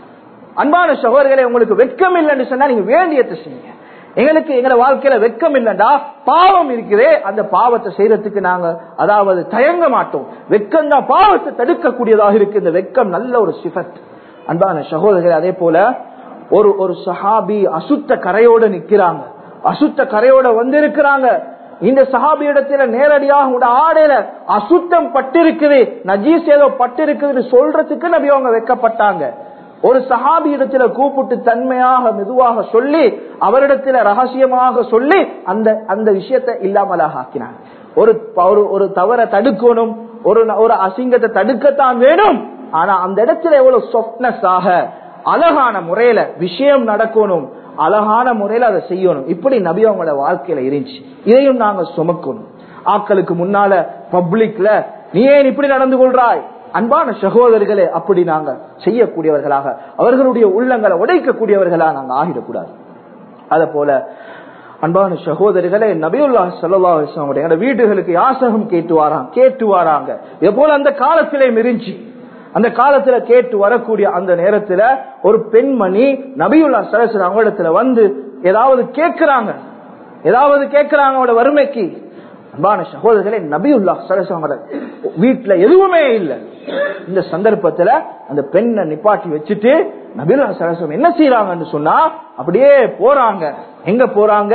அன்பான சகோதரர்களே, உங்களுக்கு வெட்கம் இல்லை என்று சொன்னா நீங்க வேண்டியதை செய்யுங்க. எங்களுக்கு எங்க வாழ்க்கையில வெட்கம் இல்லைண்டா பாவம் இருக்கிறே, அந்த பாவத்தை செய்யறதுக்கு நாங்க அதாவது தயங்க மாட்டோம். வெட்கம் தான் பாவத்தை தடுக்கக்கூடியதாக இருக்கு. இந்த வெட்கம் நல்ல ஒரு சிஃபத். அன்பான சகோதரர்கள், அதே போல ஒரு ஒரு சஹாபி அசுத்த கரையோட நிக்கிறாங்க, அசுத்த கரையோட வந்து இருக்கிறாங்க. இந்த சஹாபி இடத்துல நேரடியாக உங்க ஆடையில அசுத்தம் பட்டிருக்குது, நஜீஸ் ஏதோ பட்டிருக்குதுன்னு சொல்றதுக்கு நபி அவங்க வெட்கப்பட்டாங்க. ஒரு சஹாபி இடத்துல கூப்பிட்டு தன்மையாக மெதுவாக சொல்லி அவரிடத்துல ரகசியமாக சொல்லி அந்த அந்த விஷயத்தை இல்லாமலாக ஆக்கினாங்க. ஒரு ஒரு தவறை தடுக்கணும், ஒரு ஒரு அசிங்கத்தை தடுக்கத்தான் வேணும். ஆனா அந்த இடத்துல எவ்வளவு சாஃப்ட்னஸ் ஆக அழகான முறையில விஷயம் நடக்கணும், அழகான முறையில அதை செய்யணும். இப்படி நபி அவங்களோட வாழ்க்கையில இருந்துச்சு. இதையும் நாங்க சுமக்கணும். ஆட்களுக்கு முன்னால பப்ளிக்ல நீ ஏன் இப்படி நடந்து கொள்றாய்? அன்பான சகோதரர்களே, அப்படி நாங்க செய்யக்கூடியவர்களாக அவர்களுடைய உள்ளங்களை உடைக்கக்கூடியவர்களாக நாங்க ஆகிடக்கூடாது. அத போல அன்பான சகோதரர்களே, நபியுல்லாஹி ஸல்லல்லாஹு அலைஹி வஸல்லம் வீடுகளுக்கு யாசகம் கேட்டு வராங்க கேட்டு வராங்க இது போல அந்த காலத்திலே மிரிஞ்சி அந்த காலத்துல கேட்டு வரக்கூடிய அந்த நேரத்துல ஒரு பெண்மணி நபியுல்லாஹி ஸல்லல்லாஹு அலைஹி வஸல்லம் அவங்களிடத்துல வந்து ஏதாவது கேட்கிறாங்க ஏதாவது கேட்கிறாங்க அவங்களோட வறுமைக்கு. அன்பான சகோதரர்களே, நபியுல்லாஹி ஸல்லல்லாஹு அலைஹி வஸல்லம் வீட்டுல எதுவுமே இல்லை. இந்த சந்தர்ப்பத்துல அந்த பெண்ணை நிப்பாட்டி வச்சுட்டு நபியுல்லாஹி ஸல்லல்லாஹு அலைஹி வஸல்லம் என்ன செய்யறாங்கன்னு சொன்னா அப்படியே போறாங்க. எங்க போறாங்க?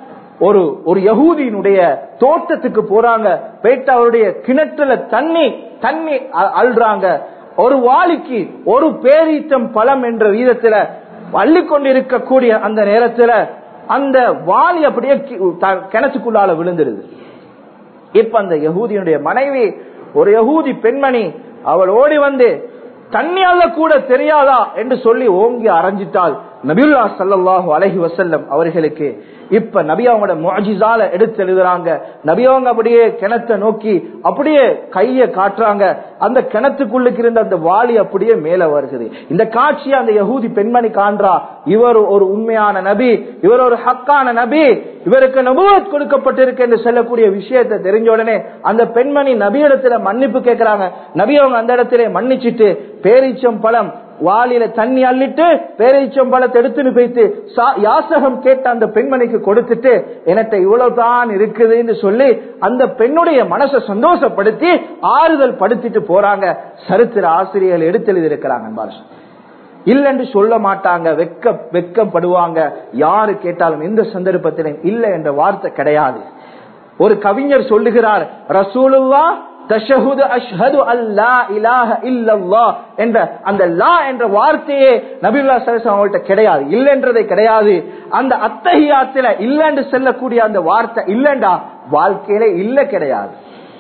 ஒரு ஒரு யஹூதியினுடைய தோட்டத்துக்கு போறாங்க. போயிட்டு அவருடைய கிணற்றுல தண்ணி தண்ணி அல்றாங்க. ஒரு வாளிக்கு ஒரு பேரீச்சம் பழம் என்ற வீதத்துல அள்ளி கொண்டிருக்கக்கூடிய அந்த நேரத்துல அந்த வாளி அப்படியே கிணத்துக்குள்ளால விழுந்துருது. இப்ப அந்த யஹூதியுடைய மனைவி ஒரு யஹூதி பெண்மணி, அவள் ஓடி வந்து தண்ணி அல்ல கூட தெரியாதா என்று சொல்லி ஓங்கி அரைஞ்சிட்டால் நபியுல்லாஹ் ஸல்லல்லாஹு அலைஹி வஸல்லம் அவர்களுக்கு இப்ப நபி அவங்களோட முஅஜிஸால எடுத்து எழுதுறாங்க. நபி அவங்க அப்படியே கிணத்தை நோக்கி அப்படியே கைய காட்டுறாங்க. அந்த கிணத்துக்குள்ளுக்கு இருந்த அந்த வாளி அப்படியே மேல வருகிறது. இந்த காட்சியை அந்த யஹூதி பெண்மணி காண்றா. இவர் ஒரு உண்மையான நபி, இவர் ஒரு ஹக்கான நபி, இவருக்கு நபுவத் கொடுக்கப்பட்டிருக்கு என்று சொல்லக்கூடிய விஷயத்தை தெரிஞ்ச உடனே அந்த பெண்மணி நபியிடத்துல மன்னிப்பு கேட்கிறாங்க. நபி அவங்க அந்த இடத்துல மன்னிச்சுட்டு பேரீச்சம் பழம் வாளியில தண்ணி அள்ளிட்டு பேரீச்சம் பழத்தை எடுத்துன்னு போயிட்டு யாசகம் கேட்ட அந்த பெண்மணிக்கு கொடுத்துட்டு எனக்கு இவ்வளவுதான் இருக்குதுன்னு சொல்லி அந்த பெண்ணுடைய மனசை சந்தோஷப்படுத்தி ஆறுதல் படுத்திட்டு போறாங்க. சரித்திர ஆசிரியர்கள் எடுத்து எழுதி இருக்கிறாங்க. இல்லைன்னு சொல்ல மாட்டாங்க, வெக்க வெக்கப்படுவாங்க. யாரு கேட்டாலும் எந்த சந்தர்ப்பத்திலும் இல்லை என்ற வார்த்தை கிடையாது. ஒரு கவிஞர் சொல்லுகிறார், ரசூலுல்லாஹ் தஷஹுது அஷ்ஹது அல்லா இலாஹ இல்லல்லாஹ் என்ற அந்த லா என்ற வார்த்தையே நபியுல்லாஹ் ஸல்லல்லாஹு அலைஹி வஸல்லம் அவங்கள்ட்ட கிடையாது, இல்லைன்றதே கிடையாது. அந்த அத்தஹியாத்துல இல்லைன்னு சொல்லக்கூடிய அந்த வார்த்தை இல்லைண்டா வாழ்க்கையில இல்ல கிடையாது.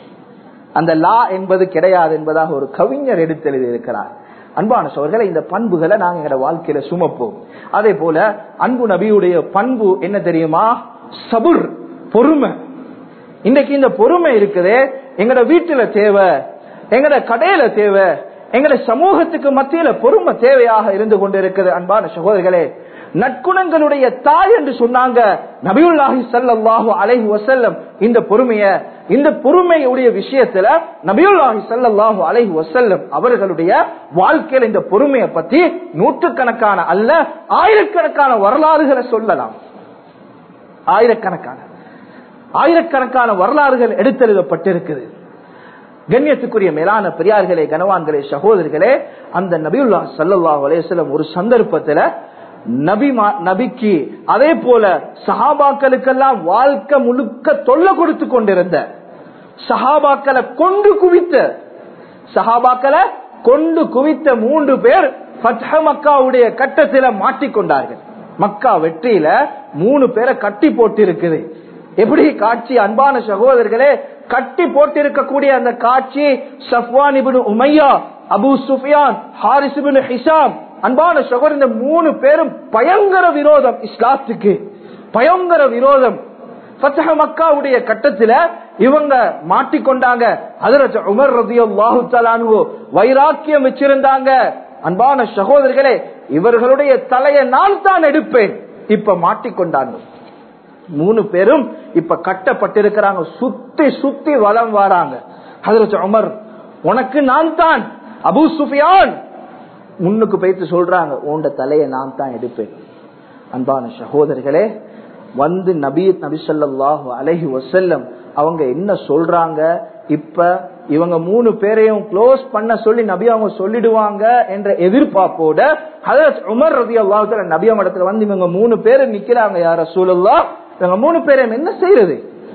அந்த லா என்பது கிடையாது என்பதாக ஒரு கவிஞர் எடுத்து எழுதி இருக்கிறார். அன்பான சகோதரர்களே, இந்த பண்புகளை நாங்க எங்க வாழ்க்கையில சுமப்போம். அதே போல அன்பு நபியுடைய பண்பு என்ன தெரியுமா? சபுர், பொறுமை. இன்னைக்கு இந்த பொறுமை இருக்குது எங்கட வீட்டுல தேவை, எங்கட கடையில தேவை, எங்கட சமூகத்துக்கு மத்தியில பொறுமை தேவையாக இருந்து கொண்டிருக்கிறது. அன்பான சகோதரர்களே, நற்குணங்களுடைய தாய் என்று சொன்னாங்க நபியுல்லாஹி ஸல்லல்லாஹு அலைஹி வஸல்லம். இந்த பொறுமைய இந்த பொறுமையுடைய விஷயத்துல நபியுல்லாஹி ஸல்லல்லாஹு அலைஹி வஸல்லம் அவர்களுடைய வாழ்க்கையில இந்த பொறுமையை பத்தி நூற்றுக்கணக்கான அல்ல ஆயிரக்கணக்கான வரலாறுகளை சொல்லலாம். ஆயிரக்கணக்கான ஆயிரக்கணக்கான வரலாறுகள் எடுத்தெழுதப்பட்டிருக்குது. கண்ணியத்துக்குரிய மேலான பெரியார்களே, கனவான்களே, சகோதரர்களே, அந்த நபியுல்லாஹ் ஸல்லல்லாஹு அலைஹி வஸல்லம் ஒரு சந்தர்ப்பத்துல நபி நபிக்கு அதே போல சஹாபாக்களுக்கெல்லாம் வாழ்க்கை முழுக்க தொல்லை கொடுத்து கொண்டிருந்த சஹாபாக்களை கொண்டு குவித்த சஹாபாக்களை கொண்டு குவித்த மூன்று பேர் ஃபத்ஹ் மக்காவுடைய கட்டத்தில மாட்டிக்கொண்டார்கள். மக்கா வெற்றியில மூணு பேரை கட்டி போட்டு இருக்குது. எப்படி காட்சி? அன்பான சகோதரர்களே, கட்டி போட்டிருக்கக்கூடிய அந்த காட்சி Safwan ibn Umayya, Abu Sufyan, Haris ibn Hisham. அன்பான சகோதரர், இந்த மூணு பேரும் பயங்கர விரோதம், இஸ்லாத்துக்கு பயங்கர விரோதம். ஃபத்ஹ் மக்காவுடைய கட்டத்துல இவங்க மாட்டிக்கொண்டாங்க. ஹஜ்ரத் உமர் ரலியல்லாஹு தஆலா அன்ஹு வைராக்கியம் வச்சிருந்தாங்க. அன்பான சகோதரர்களே, இவர்களுடைய தலையை நான் தான் எடுப்பேன். இப்ப மாட்டிக்கொண்டாங்க. மூணு பேரும் இப்ப கட்டப்பட்டிருக்கிறாங்க. சுத்தி சுத்தி வலம் வராங்க. ஹஜ்ரத் உமர், உனக்கு நான் தான். அபூ சுஃபியான் முன்னுக்கு போயிட்டு சொல்றாங்க, உண்ட தலையை நான் தான் எடுப்பேன். அன்பான சகோதரர்களே, வந்து நபி நபி ஸல்லல்லாஹு அலைஹி வஸல்லம் அவங்க என்ன சொல்றாங்க? இப்ப இவங்க மூணு பேரையும் க்ளோஸ் பண்ண சொல்லி நபி அவங்க சொல்லிடுவாங்க என்ற எதிர்பார்ப்போட ஹஜ்ரத் உமர் ரலியல்லாஹு தஆலா நபி அவங்க இடத்துல வந்து இவங்க மூணு பேர் நிக்கிறாங்க. யா ரசூலுல்லாஹ், இவங்க மூணு பேரையும் என்ன செய்யறது?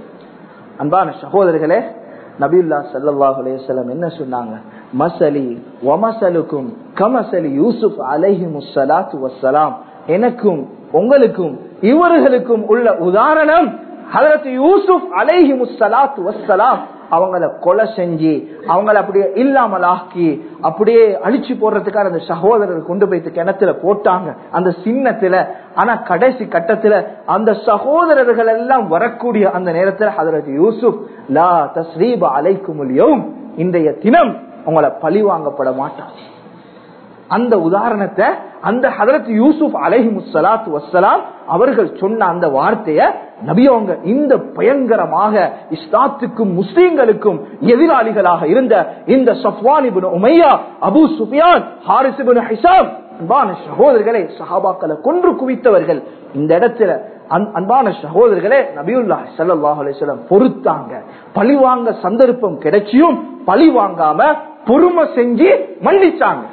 அன்பான சகோதரர்களே, நபியுல்லாஹ் ஸல்லல்லாஹு அலைஹி வஸல்லம் என்ன சொன்னாங்க? மஸலி வ மஸலுக்கும் கமஸலி யூசுப் அலைஹிமுஸ் ஸலாத்து வஸ்ஸலாம். எனக்கும் உங்களுக்கும் இவர்களுக்கும் உள்ள உதாரணம் ஹஜ்ரத் யூசுப் அலைஹிமுஸ் ஸலாத்து வஸ்ஸலாம். அவங்கள கொலை செஞ்சு அவங்கள அப்படியே இல்லாமல் ஆக்கி அப்படியே அழிச்சு போடுறதுக்காக அந்த சகோதரர்கள் கொண்டு போய் கிணத்துல போட்டாங்க, அந்த சின்னத்துல. ஆனா கடைசி கட்டத்துல அந்த சகோதரர்கள் எல்லாம் வரக்கூடிய அந்த நேரத்தில் ஹஜ்ரத் யூசுப், லா தஸ்ரீப அலைக்குமுல் யௌம், இன்றைய தினம் உங்களை பழி வாங்கப்பட மாட்டாங்க. அந்த உதாரணத்தை அந்த ஹஜ்ரத் யூசுப் அலைஹிமுஸ் ஸலாத்து வஸ்ஸலாம் அவர்கள் சொன்ன அந்த வார்த்தைய நபியவங்க இந்த பயங்கரமாக இஸ்லாத்துக்கும் முஸ்லிம்களுக்கும் எதிராளிகளாக இருந்த இந்த Safwan ibn Umayya, Abu Sufyan, Haris ibn Hisham, அன்பான சகோதரர்களே, சஹாபாக்களை கொன்று குவித்தவர்கள் இந்த இடத்துல. அன்பான சகோதரர்களே, நபியுல்லாஹ் ஸல்லல்லாஹு அலைஹி வஸல்லம் பொறுத்தாங்க. பழி வாங்க சந்தர்ப்பம் கிடைச்சியும் பழி வாங்காம பொறுமை செஞ்சு மன்னிச்சாங்க.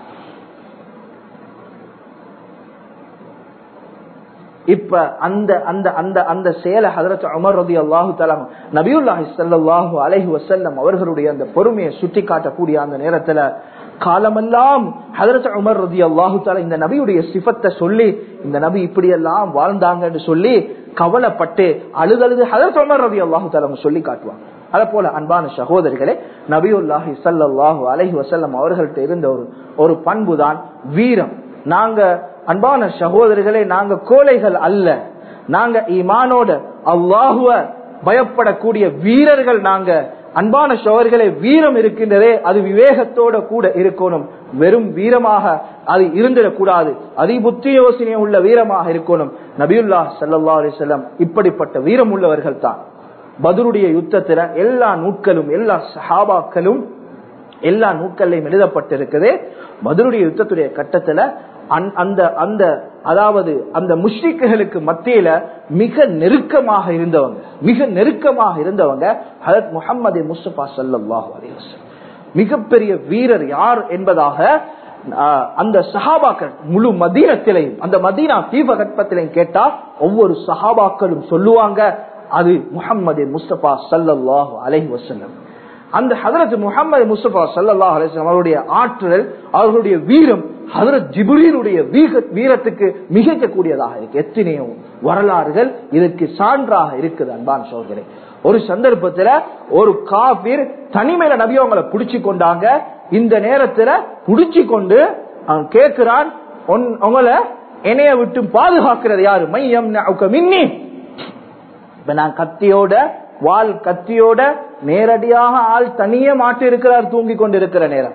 இப்ப அந்த அந்த அந்த அந்த செயலை ஹஜ்ரத் உமர் ரலியல்லாஹு தஆலா நபியுல்லாஹி ஸல்லல்லாஹு அலைஹி வஸல்லம் அவர்களுடைய அந்த பொறுமையை சுட்டி காட்டக்கூடிய அந்த நேரத்துல காலமெல்லாம் ஹஜ்ரத் உமர் ரலியல்லாஹு தஆலா இந்த நபியுடைய சிஃபத்தை சொல்லி இந்த நபி இப்படி எல்லாம் வாழ்ந்தாங்கன்னு சொல்லி கவலைப்பட்டு அழுதழுது ஹஜ்ரத் உமர் ரலியல்லாஹு தஆலா சொல்லி காட்டுவாங்க. அத போல அன்பான சகோதரர்களே, நபியுல்லாஹி ஸல்லல்லாஹு அலைஹி வஸல்லம் அவர்கள்ட்ட இருந்த ஒரு ஒரு பண்புதான் வீரம். நாங்க அன்பான சகோதரர்களே, நாங்க கோழைகள் அல்ல, நாங்க ஈமானோட அல்லாஹுவ பயப்படக்கூடிய வீரர்கள். நாங்க அன்பான சகோதரர்களே, வீரம் இருக்கின்றதே அது விவேகத்தோட கூட இருக்கணும். வெறும் வீரமாக அது இருந்திடக்கூடாது, அதி புத்தி யோசனை உள்ள வீரமாக இருக்கணும். நபியுல்லாஹ் ஸல்லல்லாஹு அலைஹி வஸல்லம் இப்படிப்பட்ட வீரம் உள்ளவர்கள் தான். பத்ருடைய யுத்தத்துல எல்லா நூட்களும் எல்லா சஹாபாக்களும் எல்லா நூட்களையும் எழுதப்பட்டிருக்குது. பத்ருடைய யுத்தத்துடைய கட்டத்துல அந்த அந்த அதாவது அந்த முஷ்ரிக்குகளுக்கு மத்தியில மிக நெருக்கமாக இருந்தவங்க மிக நெருக்கமாக இருந்தவங்க ஹஜ்ரத் முஹம்மது முஸ்தபா ஸல்லல்லாஹு அலைஹி வஸல்லம். மிகப்பெரிய வீரர் யார் என்பதாக அந்த சஹாபாக்கள் முழு மதீனத்திலையும் அந்த மதீனா தீபகற்பத்திலையும் கேட்டா ஒவ்வொரு சஹாபாக்களும் சொல்லுவாங்க, அது முஹம்மது முஸ்தபா ஸல்லல்லாஹு அலைஹி வஸல்லம். அந்த ஹஜ்ரத் முஹம்மது முஸ்தபா ஸல்லல்லாஹு அலைஹி வஸல்லம் அவருடைய ஆற்றல், அவர்களுடைய வீரம் ஹஜ்ரத் ஜிப்ரீலுடைய வீரத்துக்கு மிகக்கூடியதாக இருக்கு. எத்தனையோ வரலாறுகள் இதற்கு சான்றாக இருக்குது. அன்பான சகோதரர்களே, ஒரு சந்தர்ப்பத்துல ஒரு காபிர் தனிமையில நபி அவங்களை புடிச்சு கொண்டாங்க. இந்த நேரத்துல புடிச்சு கொண்டு அவன் கேட்கிறான், உங்களை என்னைய விட்டு பாதுகாக்கிறது யாரு? மையம் மின்னி. இப்ப நான் கத்தியோட வால் கத்தியோட நேரடியாக ஆள் தனியே மாட்டி இருக்கிறார், தூங்கி கொண்டு இருக்கிற நேரம்.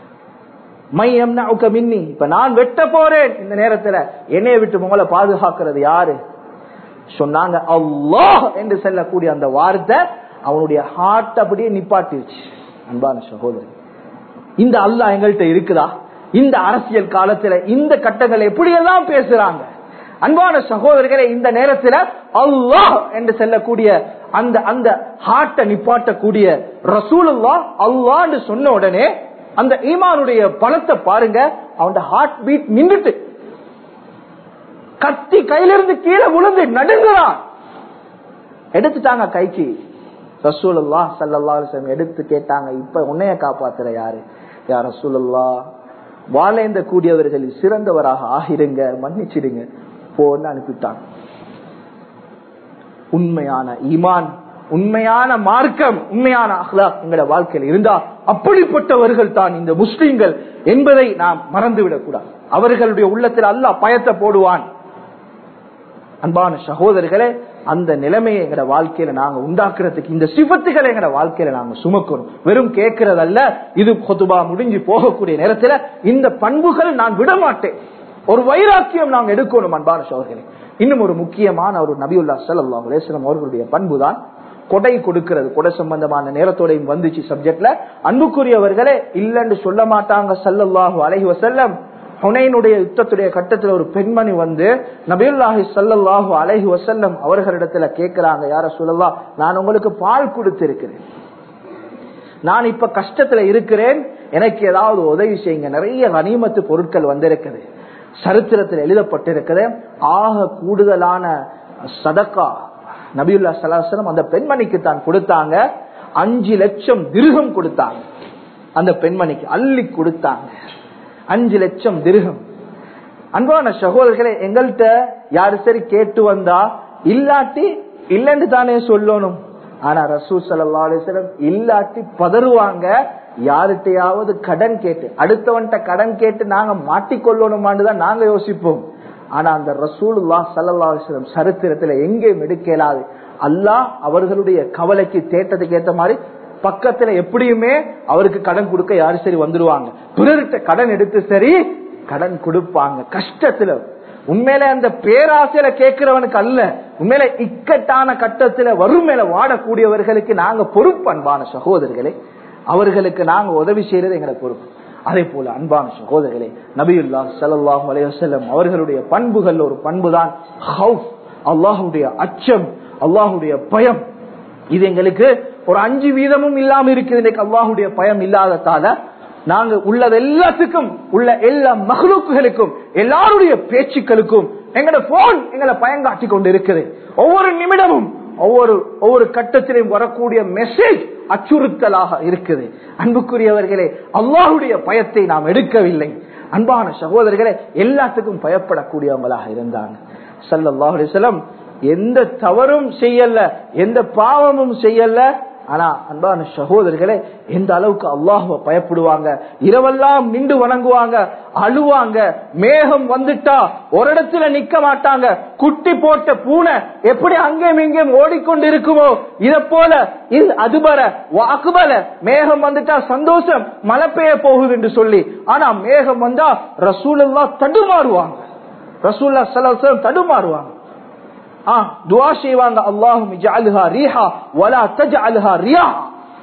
மையம் மின்னி, இப்ப நான் வெட்ட போறேன், இந்த நேரத்துல என்னைய விட்டு உங்களை பாதுகாக்கிறது யாரு? சொன்னாங்க அல்லாஹ் என்று சொல்லக்கூடிய அந்த வார்த்தை அவனுடைய ஹார்ட் அப்படியே நிப்பாட்டிருச்சு. அன்பான சகோதரர், இந்த அல்லாஹ் எங்கள்கிட்ட இருக்குதா? இந்த அரசியல் காலத்துல இந்த கட்டங்களை எப்படி எல்லாம் பேசுறாங்க. அன்பான சகோதரர்களே, இந்த நேரத்துல அல்லாஹ் என்று சொல்லக்கூடிய அந்த அந்த ஹார்ட்டை நிப்பாட்டக்கூடிய ரசூலுல்லாஹ் அல்லாஹ் என்று சொன்ன உடனே அந்த ஈமானுடைய பலத்தை பாருங்க. அவன் ஹார்ட் பீட் நின்றுட்டு கத்தி கையிலிருந்து கீழே விழுந்து நடுங்குறான். எடுத்துட்டாங்க கைக்கு. ரசூலுல்லாஹ் ஸல்லல்லாஹு அலைஹி வஸல்லம் எடுத்து கேட்டாங்க, இப்ப உன்னைய காப்பாத்துற யாரு? யா ரசூலுல்லாஹ், வாழேந்த கூடியவர்களில் சிறந்தவராக ஆகிருங்க, மன்னிச்சிடுங்க போன்னு அனுப்பிட்டாங்க. உண்மையான ஈமான், உண்மையான மார்க்கம், உண்மையான அஹ்லாக் எங்களோட வாழ்க்கையில் இருந்தா அப்படிப்பட்டவர்கள் தான் இந்த முஸ்லிம்கள் என்பதை நாம் மறந்துவிடக் கூடாது. அவர்களுடைய உள்ளத்தில் அல்லாஹ் பயத்தை போடுவான். அன்பான சகோதரர்களே, அந்த நிலைமையை எங்கட வாழ்க்கையில நாங்க உண்டாக்குறதுக்கு இந்த சிபத்துகளை எங்கட வாழ்க்கையில நாங்க சுமக்கணும். வெறும் கேட்கறதல்ல, இது குதுபா முடிஞ்சு போகக்கூடிய நேரத்துல இந்த பண்புகள் நான் விட மாட்டேன், ஒரு வைராக்கியம் நாங்க எடுக்கணும். அன்பான சகோதரர்களே, இன்னும் ஒரு முக்கியமான ஒரு நபியுல்லாஹ் ஸல்லல்லாஹு அலைஹி வஸல்லம் அவர்களுடைய பண்புதான் கொடை கொடுக்கிறது. கொடை சம்பந்தமான நேரத்தோடையும் வந்துச்சு சப்ஜெக்ட்ல. அன்புக்குரியவர்களே, இல்லன்னு சொல்ல மாட்டாங்க ஸல்லல்லாஹு அலைஹி வஸல்லம். ஹுனைனுடைய யுத்தத்துடைய கட்டத்தில் ஒரு பெண்மணி வந்து நபியுல்லாஹி ஸல்லல்லாஹு அலைஹி வஸல்லம் அவர்களிடத்துல கேட்கிறாங்க, யா ரசூலல்லாஹ், நான் உங்களுக்கு பால் கொடுத்திருக்கிறேன், நான் இப்ப கஷ்டத்துல இருக்கிறேன், எனக்கு ஏதாவது உதவி செய்யுங்க. நிறைய கனிமத்து பொருட்கள் வந்திருக்குது, சரித்திரத்தில் எழுதப்பட்டிருக்கிறது. ஆக கூடுதலான சதக்கா நபியுல்லாஹி ஸல்லல்லாஹு அலைஹி வஸல்லம் அந்த பெண்மணிக்கு தான் கொடுத்தாங்க. அஞ்சு லட்சம் திர்ஹம் கொடுத்தாங்க. அந்த பெண்மணிக்கு அள்ளி கொடுத்தாங்க அஞ்சு லட்சம் திர்ஹம். அன்பான சகோதரர்களே, எங்கள்கிட்ட யாரு சரி கேட்டு வந்தா இல்லாட்டி இல்லன்னு தானே சொல்லணும். ஆனா ரசூல் ஸல்லல்லாஹு அலைஹி வஸல்லம் இல்லாட்டி பதறுவாங்க. யார்கிட்டயாவது கடன் கேட்டு, அடுத்தவன்ட்ட கடன் கேட்டு நாங்க மாட்டிக்கொள்ளணுமான்னு தான் நாங்க யோசிப்போம். ஆனா அந்த ரசூலுல்லாஹ் ஸல்லல்லாஹு அலைஹி வஸல்லம் சரித்திரத்துல எங்கேயும் எடுக்கலாது. அல்லாஹ் அவர்களுடைய கவலைக்கு தேட்டத்துக்கு ஏற்ற மாதிரி பக்கத்துல எப்படியுமே அவருக்கு கடன் கொடுக்க யாரு சரி வந்துருவாங்க. பிறர்கிட்ட கடன் எடுத்து சரி கடன் கொடுப்பாங்க கஷ்டத்துல. உண்மையில அந்த பேராசையில கேட்கிறவனுக்கு அல்ல, உண்மையில இக்கட்டான கட்டத்துல வறுமையில வாடக்கூடியவர்களுக்கு நாங்க பொறுப்பு. அன்பான சகோதரர்களே, அவர்களுக்கு நாங்க உதவி செய்யறது எங்களை பொறுப்பு. அதே போல அன்பான சகோதரர்களே, நபியுல்லாஹ் ஸல்லல்லாஹு அலைஹி வஸல்லம் அவர்களுடைய பண்புகள் ஒரு பண்புதான் ஹவுஃப், அல்லாஹ்வுடைய அச்சம், அல்லாஹ்வுடைய பயம். இது எங்களுக்கு ஒரு அஞ்சு வீதமும் இல்லாம இருக்குது. அல்லாஹ்வுடைய பயம் இல்லாததால நாங்க உள்ளது எல்லாத்துக்கும் உள்ள எல்லா மஹ்லூக்குகளுக்கும் எல்லாருடைய பேச்சுக்களுக்கும் எங்களோட போன் எங்களை பயங்காட்டி கொண்டு இருக்குது. ஒவ்வொரு நிமிடமும் ஒவ்வொரு ஒவ்வொரு கட்டத்திலையும் வரக்கூடிய மெசேஜ் அச்சுறுத்தலாக இருக்குது. அன்புக்குரியவர்களே, அல்லாஹ்வுடைய பயத்தை நாம் எடுக்கவில்லை. அன்பான சகோதரர்களே, எல்லாத்துக்கும் பயப்படக்கூடியவங்களாக இருந்தாங்க. ஸல்லல்லாஹு அலைஹி வஸல்லம் எந்த தவறும் செய்யல, எந்த பாவமும் செய்யல. ஆனா அன்பான சகோதரர்களே, எந்த அளவுக்கு அல்லாஹ்வை பயப்படுவாங்க. இரவெல்லாம் நின்று வணங்குவாங்க, அழுவாங்க. மேகம் வந்துட்டா ஒரு இடத்துல நிக்க மாட்டாங்க. குட்டி போட்ட பூனை எப்படி அங்கேயும் இங்கேயும் ஓடிக்கொண்டு இருக்குமோ இத போல இது அதுபர அக்பல, மேகம் வந்துட்டா சந்தோஷம், மழை பெய்ய போகுது என்று சொல்லி. ஆனா மேகம் வந்தா ரசூலுல்லாஹ் தடுமாறுவாங்க. ரசூலுல்லாஹ் ஸல்லல்லாஹு அலைஹி வஸல்லம் தடுமாறுவாங்க. துஆ செய்வாங்க, அல்லாஹும்ம இஜ்அல்ஹா ரீஹா வலா தஜ்அல்ஹா ரியாஹா.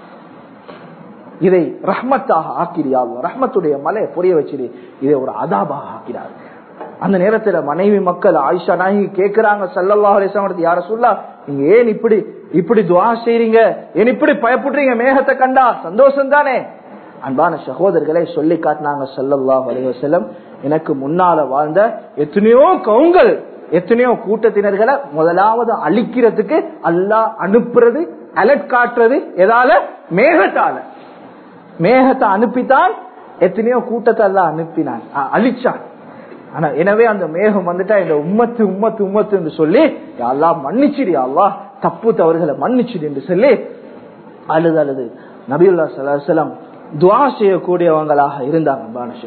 இதை ரஹ்மத்தாக ஆக்கிறியா அல்லாஹ், ரஹ்மத்துடைய மலையை பொரிய வச்சிரு, இதை ஒரு அதாபாக ஆக்கிறார். அந்த நேரத்தில் மனைவி மக்கள் ஆயிஷா நாயகி கேட்கிறாங்க ஸல்லல்லாஹு அலைஹி வஸல்லம், யா ரசூலுல்லாஹ், நீங்க ஏன் இப்படி இப்படி துஆ செய்றீங்க, ஏன் இப்படி பயப்படுறீங்க, மேகத்தை கண்டா சந்தோஷம் தானே? அன்பான சகோதரர்களை சொல்லி காட்டினாங்க ஸல்லல்லாஹு அலைஹி வஸல்லம், எனக்கு முன்னால வாழ்ந்த எத்தனையோ கவுங்கள், எத்தனையோ கூட்டத்தினர்களை முதலாவது அழிக்கிறதுக்கு அல்லாஹ் அனுப்புறது, அலர்ட் காட்டுறது எதால? மேகத்தால. மேகத்தை அனுப்பித்தான் எத்தனையோ கூட்டத்தை எல்லாம் அனுப்பினான், அழிச்சான். ஆனா எனவே அந்த மேகம் வந்துட்டா இந்த உம்மத்து உம்மத்து உம்மத்து என்று சொல்லி அல்லாஹ் மன்னிச்சிடு, அல்லாஹ் தப்பு தவறுகளை மன்னிச்சிடு என்று சொல்லி அழுது அழுது நபியுல்லாஹ் ஸல்லல்லாஹு அலைஹி வஸல்லம் துஆ செய்யக்கூடியவங்களாக இருந்தாங்க.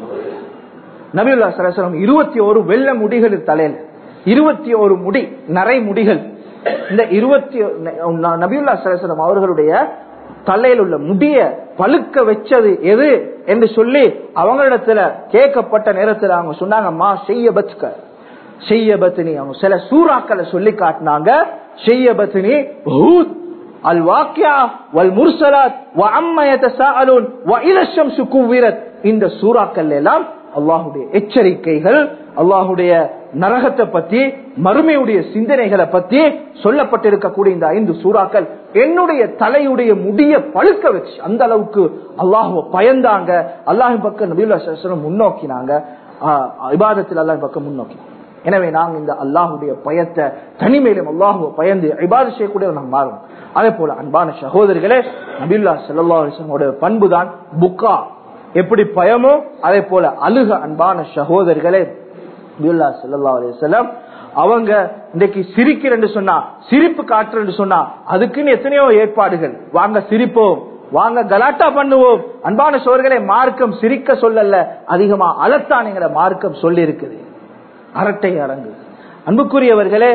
நபியுல்லாஹ் ஸல்லல்லாஹு அலைஹி வஸல்லம் இருபத்தி ஒரு வெள்ள முடிகள் தலையில, இருபத்தி ஒரு முடி நரை முடிகள். இந்த இருபத்தி நபியுல்லாஹ் ஸல்லல்லாஹு அலைஹி வஸல்லம் அவர்களுடைய தலையில் உள்ள முடிய பழுக்க வச்சது எது என்று சொல்லி அவங்களிடத்துல கேட்கப்பட்ட நேரத்தில் அவங்க சொன்னாங்க, மா ஷையபத்க ஷையபத்னி. அவங்க சில சூறாக்களை சொல்லி காட்டினாங்க. ஷையபத்னி ஹூத், அல் வாக்கியா, வல் முர்சலாத், வ அம்மா யதஸாஅலூன், வ இதா ஷம்ஸு குவ்விரத். இந்த சூறாக்கள் எல்லாம் அல்லாஹ்வுடைய எச்சரிக்கைகள், அல்லாஹ்வுடைய நரகத்தை பத்தி, மறுமையுடைய சிந்தனைகளை பத்தி சொல்லப்பட்டிருக்கக்கூடிய இந்த ஐந்து சூறாக்கள் என்னுடைய தலையுடைய முடிய பழுக்க வச்சு அந்த அளவுக்கு அல்லாஹ்வை பயந்தாங்க. அல்லாஹ்வின் பக்கம் நபியுல்லாஹ் ஸல்லல்லாஹு அலைஹி வஸல்லம் முன்னோக்கினாங்க, இபாதத்தில் அல்லாஹ்வின் பக்கம் முன்னோக்கி. எனவே நாங்க இந்த அல்லாஹ்வுடைய பயத்தை, தனிமையிலும் அல்லாஹ்வை பயந்து இபாதத் செய்யக்கூடிய நாம் மாறும். அதே போல அன்பான சகோதரர்களே, நபியுல்லாஹ் ஸல்லல்லாஹு அலைஹி வஸல்லம் பண்பு தான் புக்கா. எப்படி பயமோ அதே போல அழுக. அன்பான சகோதரர்களே, நபியுல்லாஹ் ஸல்லல்லாஹு அலைஹி வஸல்லம் அவங்க இன்னைக்கு சிரிக்கிறேன்னு சொன்னா, சிரிப்பு காட்டுறேன்னு சொன்னா அதுக்குன்னு எத்தனையோ ஏற்பாடுகள். வாங்க சிரிப்போம், வாங்க கலாட்டா பண்ணுவோம். அன்பான சகோதரர்களே, மார்க்கம் சிரிக்க சொல்லல, அதிகமா அலத்தான் எங்களை மார்க்கம் சொல்லி இருக்குது. அரட்டை அரங்கு. அன்புக்குரியவர்களே,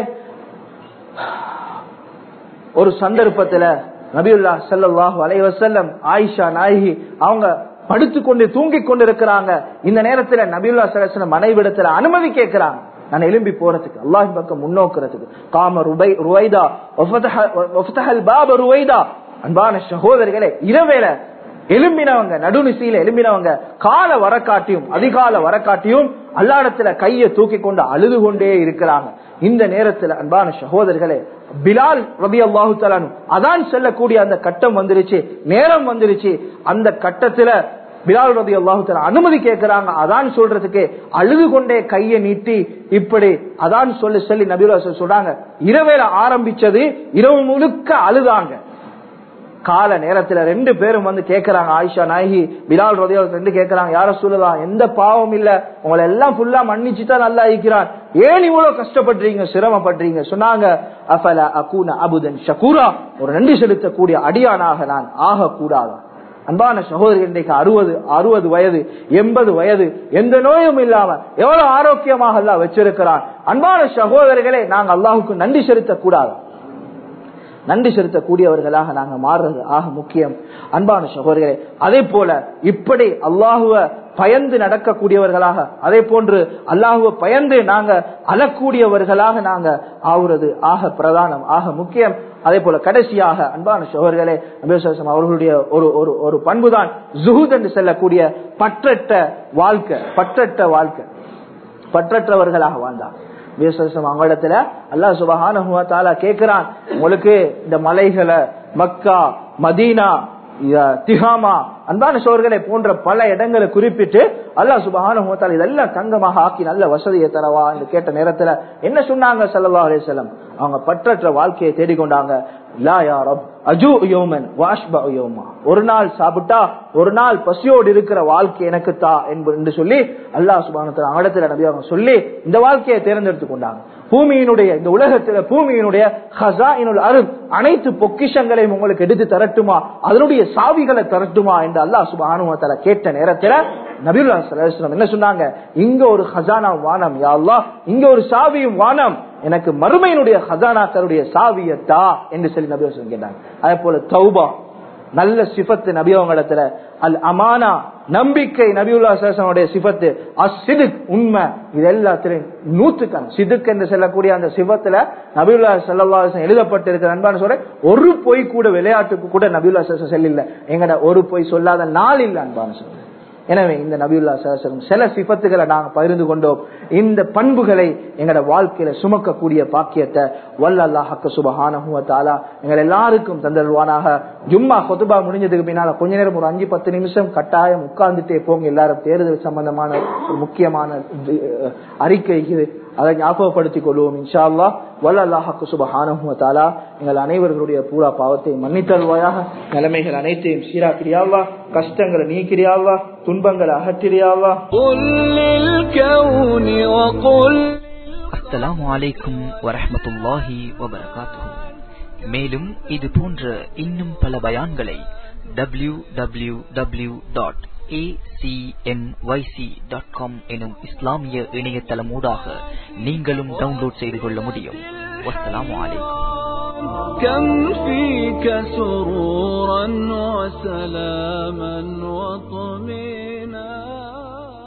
ஒரு சந்தர்ப்பத்துல நபியுல்லாஹ் ஸல்லல்லாஹு அலைஹி வஸல்லம் ஆயிஷா நாயகி அவங்க படுத்துக்கொண்டு தூங்கிக் கொண்டு இருக்கிறாங்க. இந்த நேரத்துல நபியுல்லாஹ் ஸல்லல்லாஹு அலைஹி வஸல்லம் மனைவிடத்துல அனுமதி கேட்கிறாங்க, நான் எழும்பி போறதுக்கு, அல்லாஹ்வின் பக்கம் முன்னோக்கிறதுக்கு. காம ருபை ருவைதா வஃபதஹல் பாப ருவைதா. அன்பான சகோதரர்களே, இரவேல எலும்பினவங்க, நடுநிசையில எலும்பினவங்க கால வரக்காட்டியும் அதிகால வரக்காட்டியும் அல்லாஹ்விடத்துல கையை தூக்கி கொண்டு அழுது கொண்டே இருக்கிறாங்க. இந்த நேரத்துல அன்பான சகோதரர்களே, பிலால் ரலியல்லாஹு தஆலா அதான் சொல்லக்கூடிய அந்த கட்டம் வந்துருச்சு, நேரம் வந்துருச்சு. அந்த கட்டத்துல பிலால் ரலியல்லாஹு தஆலா அனுமதி கேட்கிறாங்க அதான் சொல்றதுக்கு. அழுது கொண்டே கையை நீட்டி இப்படி அதான் சொல்லி சொல்லி நபியுல்லாஹ் சொல்றாங்க, இரவேல ஆரம்பிச்சது, இரவு முழுக்க அழுதாங்க. கால நேரத்துல ரெண்டு பேரும் வந்து கேட்கிறாங்க, ஆயிஷா நாயகி பிலால் ரலியல்லாஹு ரெண்டு கேட்கிறாங்க, யார சொல்லலாம், எந்த பாவம் இல்ல, உங்களை எல்லாம் ஃபுல்லா மன்னிச்சுதான் நல்லா இருக்கிறான், ஏன் இவ்வளவு கஷ்டப்படுறீங்க, சிரமப்படுறீங்க? சொன்னாங்க, அஃபலா அகூன அபுதன் ஷகூரா, ஒரு நன்றி செலுத்தக்கூடிய அடியானாக நான் ஆக கூடாதா? அன்பான சகோதரர்கள், இன்றைக்கு அறுபது அறுபது வயது எண்பது வயது எந்த நோயும் இல்லாம எவ்வளவு ஆரோக்கியமாக அல்லாஹ் வச்சிருக்கிறான். அன்பான சகோதரர்களே, நாங்க அல்லாஹுக்கு நன்றி செலுத்த கூடாது, நன்றி செலுத்தக்கூடியவர்களாக நாங்க மாறுறது ஆக முக்கியம். அன்பான சகோதரர்களே, அதே போல இப்படி அல்லாஹுவ பயந்து நடக்கக்கூடியவர்களாக, அதே போன்று அல்லாஹுவ பயந்து நாங்க அழக்கூடியவர்களாக நாங்க ஆகுறது ஆக பிரதானம், ஆக முக்கியம். அதே போல கடைசியாக அன்பான சகோதரர்களே, நபி ஸல்லல்லாஹு அலைஹி வஸல்லம் அவர்களுடைய ஒரு ஒரு பண்புதான் ஜுஹூத் என்று சொல்லக்கூடிய பற்றற்ற வாழ்க்கை. பற்றற்ற வாழ்க்கை, பற்றற்றவர்களாக வாழ்ந்தார் அவங்களிடத்துல. அல்லாஹ் சுப்ஹானஹு வ தஆலா கேட்கிறான், உங்களுக்கு இந்த மலைகளை, மக்கா, மதீனா, திஹாமா, அன்பான சோர்களே போன்ற பல இடங்களை குறிப்பிட்டு அல்லாஹ் சுப்ஹானஹு வ தஆலா இதெல்லாம் தங்கமாக ஆக்கி நல்ல வசதியை தரவா என்று கேட்ட நேரத்துல என்ன சொன்னாங்க ஸல்லல்லாஹு அலைஹி வஸல்லம்? அவங்க பற்றற்ற வாழ்க்கையை தேடிக்கொண்டாங்க. லா யா ரப் அஜூ யௌமன் வ அஷ்பஉ யௌமா, ஒரு நாள் சாப்பிட்டா ஒரு நாள் பசியோடு இருக்கிற வாழ்க்கை எனக்கு தா என்று சொல்லி அல்லாஹ் சுப்ஹானஹு வ தஆலா அவரிடத்துல நபி அவங்க சொல்லி இந்த வாழ்க்கையை தேர்ந்தெடுத்துக் கொண்டாங்க. பூமியினுடைய இந்த உலகத்துல பூமியினுடைய ஹஸாயினுல் அர்த் அனைத்து பொக்கிஷங்களையும் உங்களுக்கு எடுத்து தரட்டுமா, அதனுடைய சாவிகளை தரட்டுமா என்று அல்லாஹ் சுப்ஹானஹு வ தஆலா கேட்ட நேரத்துல நபியுல்லாஹி ஸல்லல்லாஹு அலைஹி வஸல்லம் என்ன சொன்னாங்க? இங்க ஒரு ஹஸானா வானம் யா அல்லாஹ், இங்க ஒரு சாவியும் வானம், எனக்கு மறுமையினுடைய ஹஸானாக்களுடைய சாவியத்தா என்று சொல்லி நபி வஸல்லம் கேட்டாங்க. அதே போல தௌபா நல்ல சிஃபத்து நபி அவங்களிடத்துல, அல் அமானா நம்பிக்கை நபியுல்லாஹி ஸல்லல்லாஹு அலைஹி வஸல்லம் சிஃபத்து, அஸ்ஸித்க் உண்மை, இது எல்லாத்திலும் நூற்றுக்கண் சிதுக் என்று சொல்லக்கூடிய அந்த சிஃபத்துல நபியுல்லாஹி ஸல்லல்லாஹு அலைஹி வஸல்லம் எழுதப்பட்டிருக்கிற அன்பான சொல்ற ஒரு பொய் கூட விளையாட்டுக்கு கூட நபியுல்லாஹி ஸல்லல்லாஹு அலைஹி வஸல்லம் இல்ல, எங்கட ஒரு பொய் சொல்லாத நாள் இல்ல அன்பான சொல்ற. எனவே இந்த நபியுல்லாஹி ஸல்லல்லாஹு அலைஹி வஸல்லம் சில சிஃபத்துகளை நாங்க பகிர்ந்து கொண்டோம். இந்த பண்புகளை எங்கட வாழ்க்கையில சுமக்கக்கூடிய பாக்கியத்தை வல்ல அல்லாஹ் சுப்ஹானஹு வ தஆலா எங்கள் எல்லாருக்கும் தந்தருவானாக. ஜும்மா குதுபா முடிஞ்சதுக்கு பின்னால கொஞ்ச நேரம் ஒரு அஞ்சு பத்து நிமிஷம் கட்டாயம் உட்கார்ந்துட்டே போங்க. எல்லாரும் தேர்தல் சம்பந்தமான முக்கியமான அறிக்கை அதை ஞாபகப்படுத்திக் கொள்வோம் இன்ஷா அல்லாஹ். வல்ல அல்லாஹ் சுப்ஹானஹு வ தஆலா எங்கள் அனைவர்களுடைய பூரா பாவத்தை மன்னித்தருவாயாக. நிலைமைகள் அனைத்தையும் சீராக்கிறியா அல்லாஹ், கஷ்டங்களை நீக்கிறியா அல்லாஹ், துன்பங்களை அகற்றியா அல்லாஹ். அஸ்ஸலாமு அலைக்கும் வரஹ்மத்துல்லாஹி வபரகாத்துஹு. மேலும் இது போன்ற இன்னும் பல பயான்களை W W W dot A C M Y C dot com எனும் இஸ்லாமிய இணையதளமூடாக நீங்களும் டவுன்லோட் செய்து கொள்ள முடியும். வஸ்ஸலாமு அலைக்கும். كم فيك سرورا وسلاما وطمئنا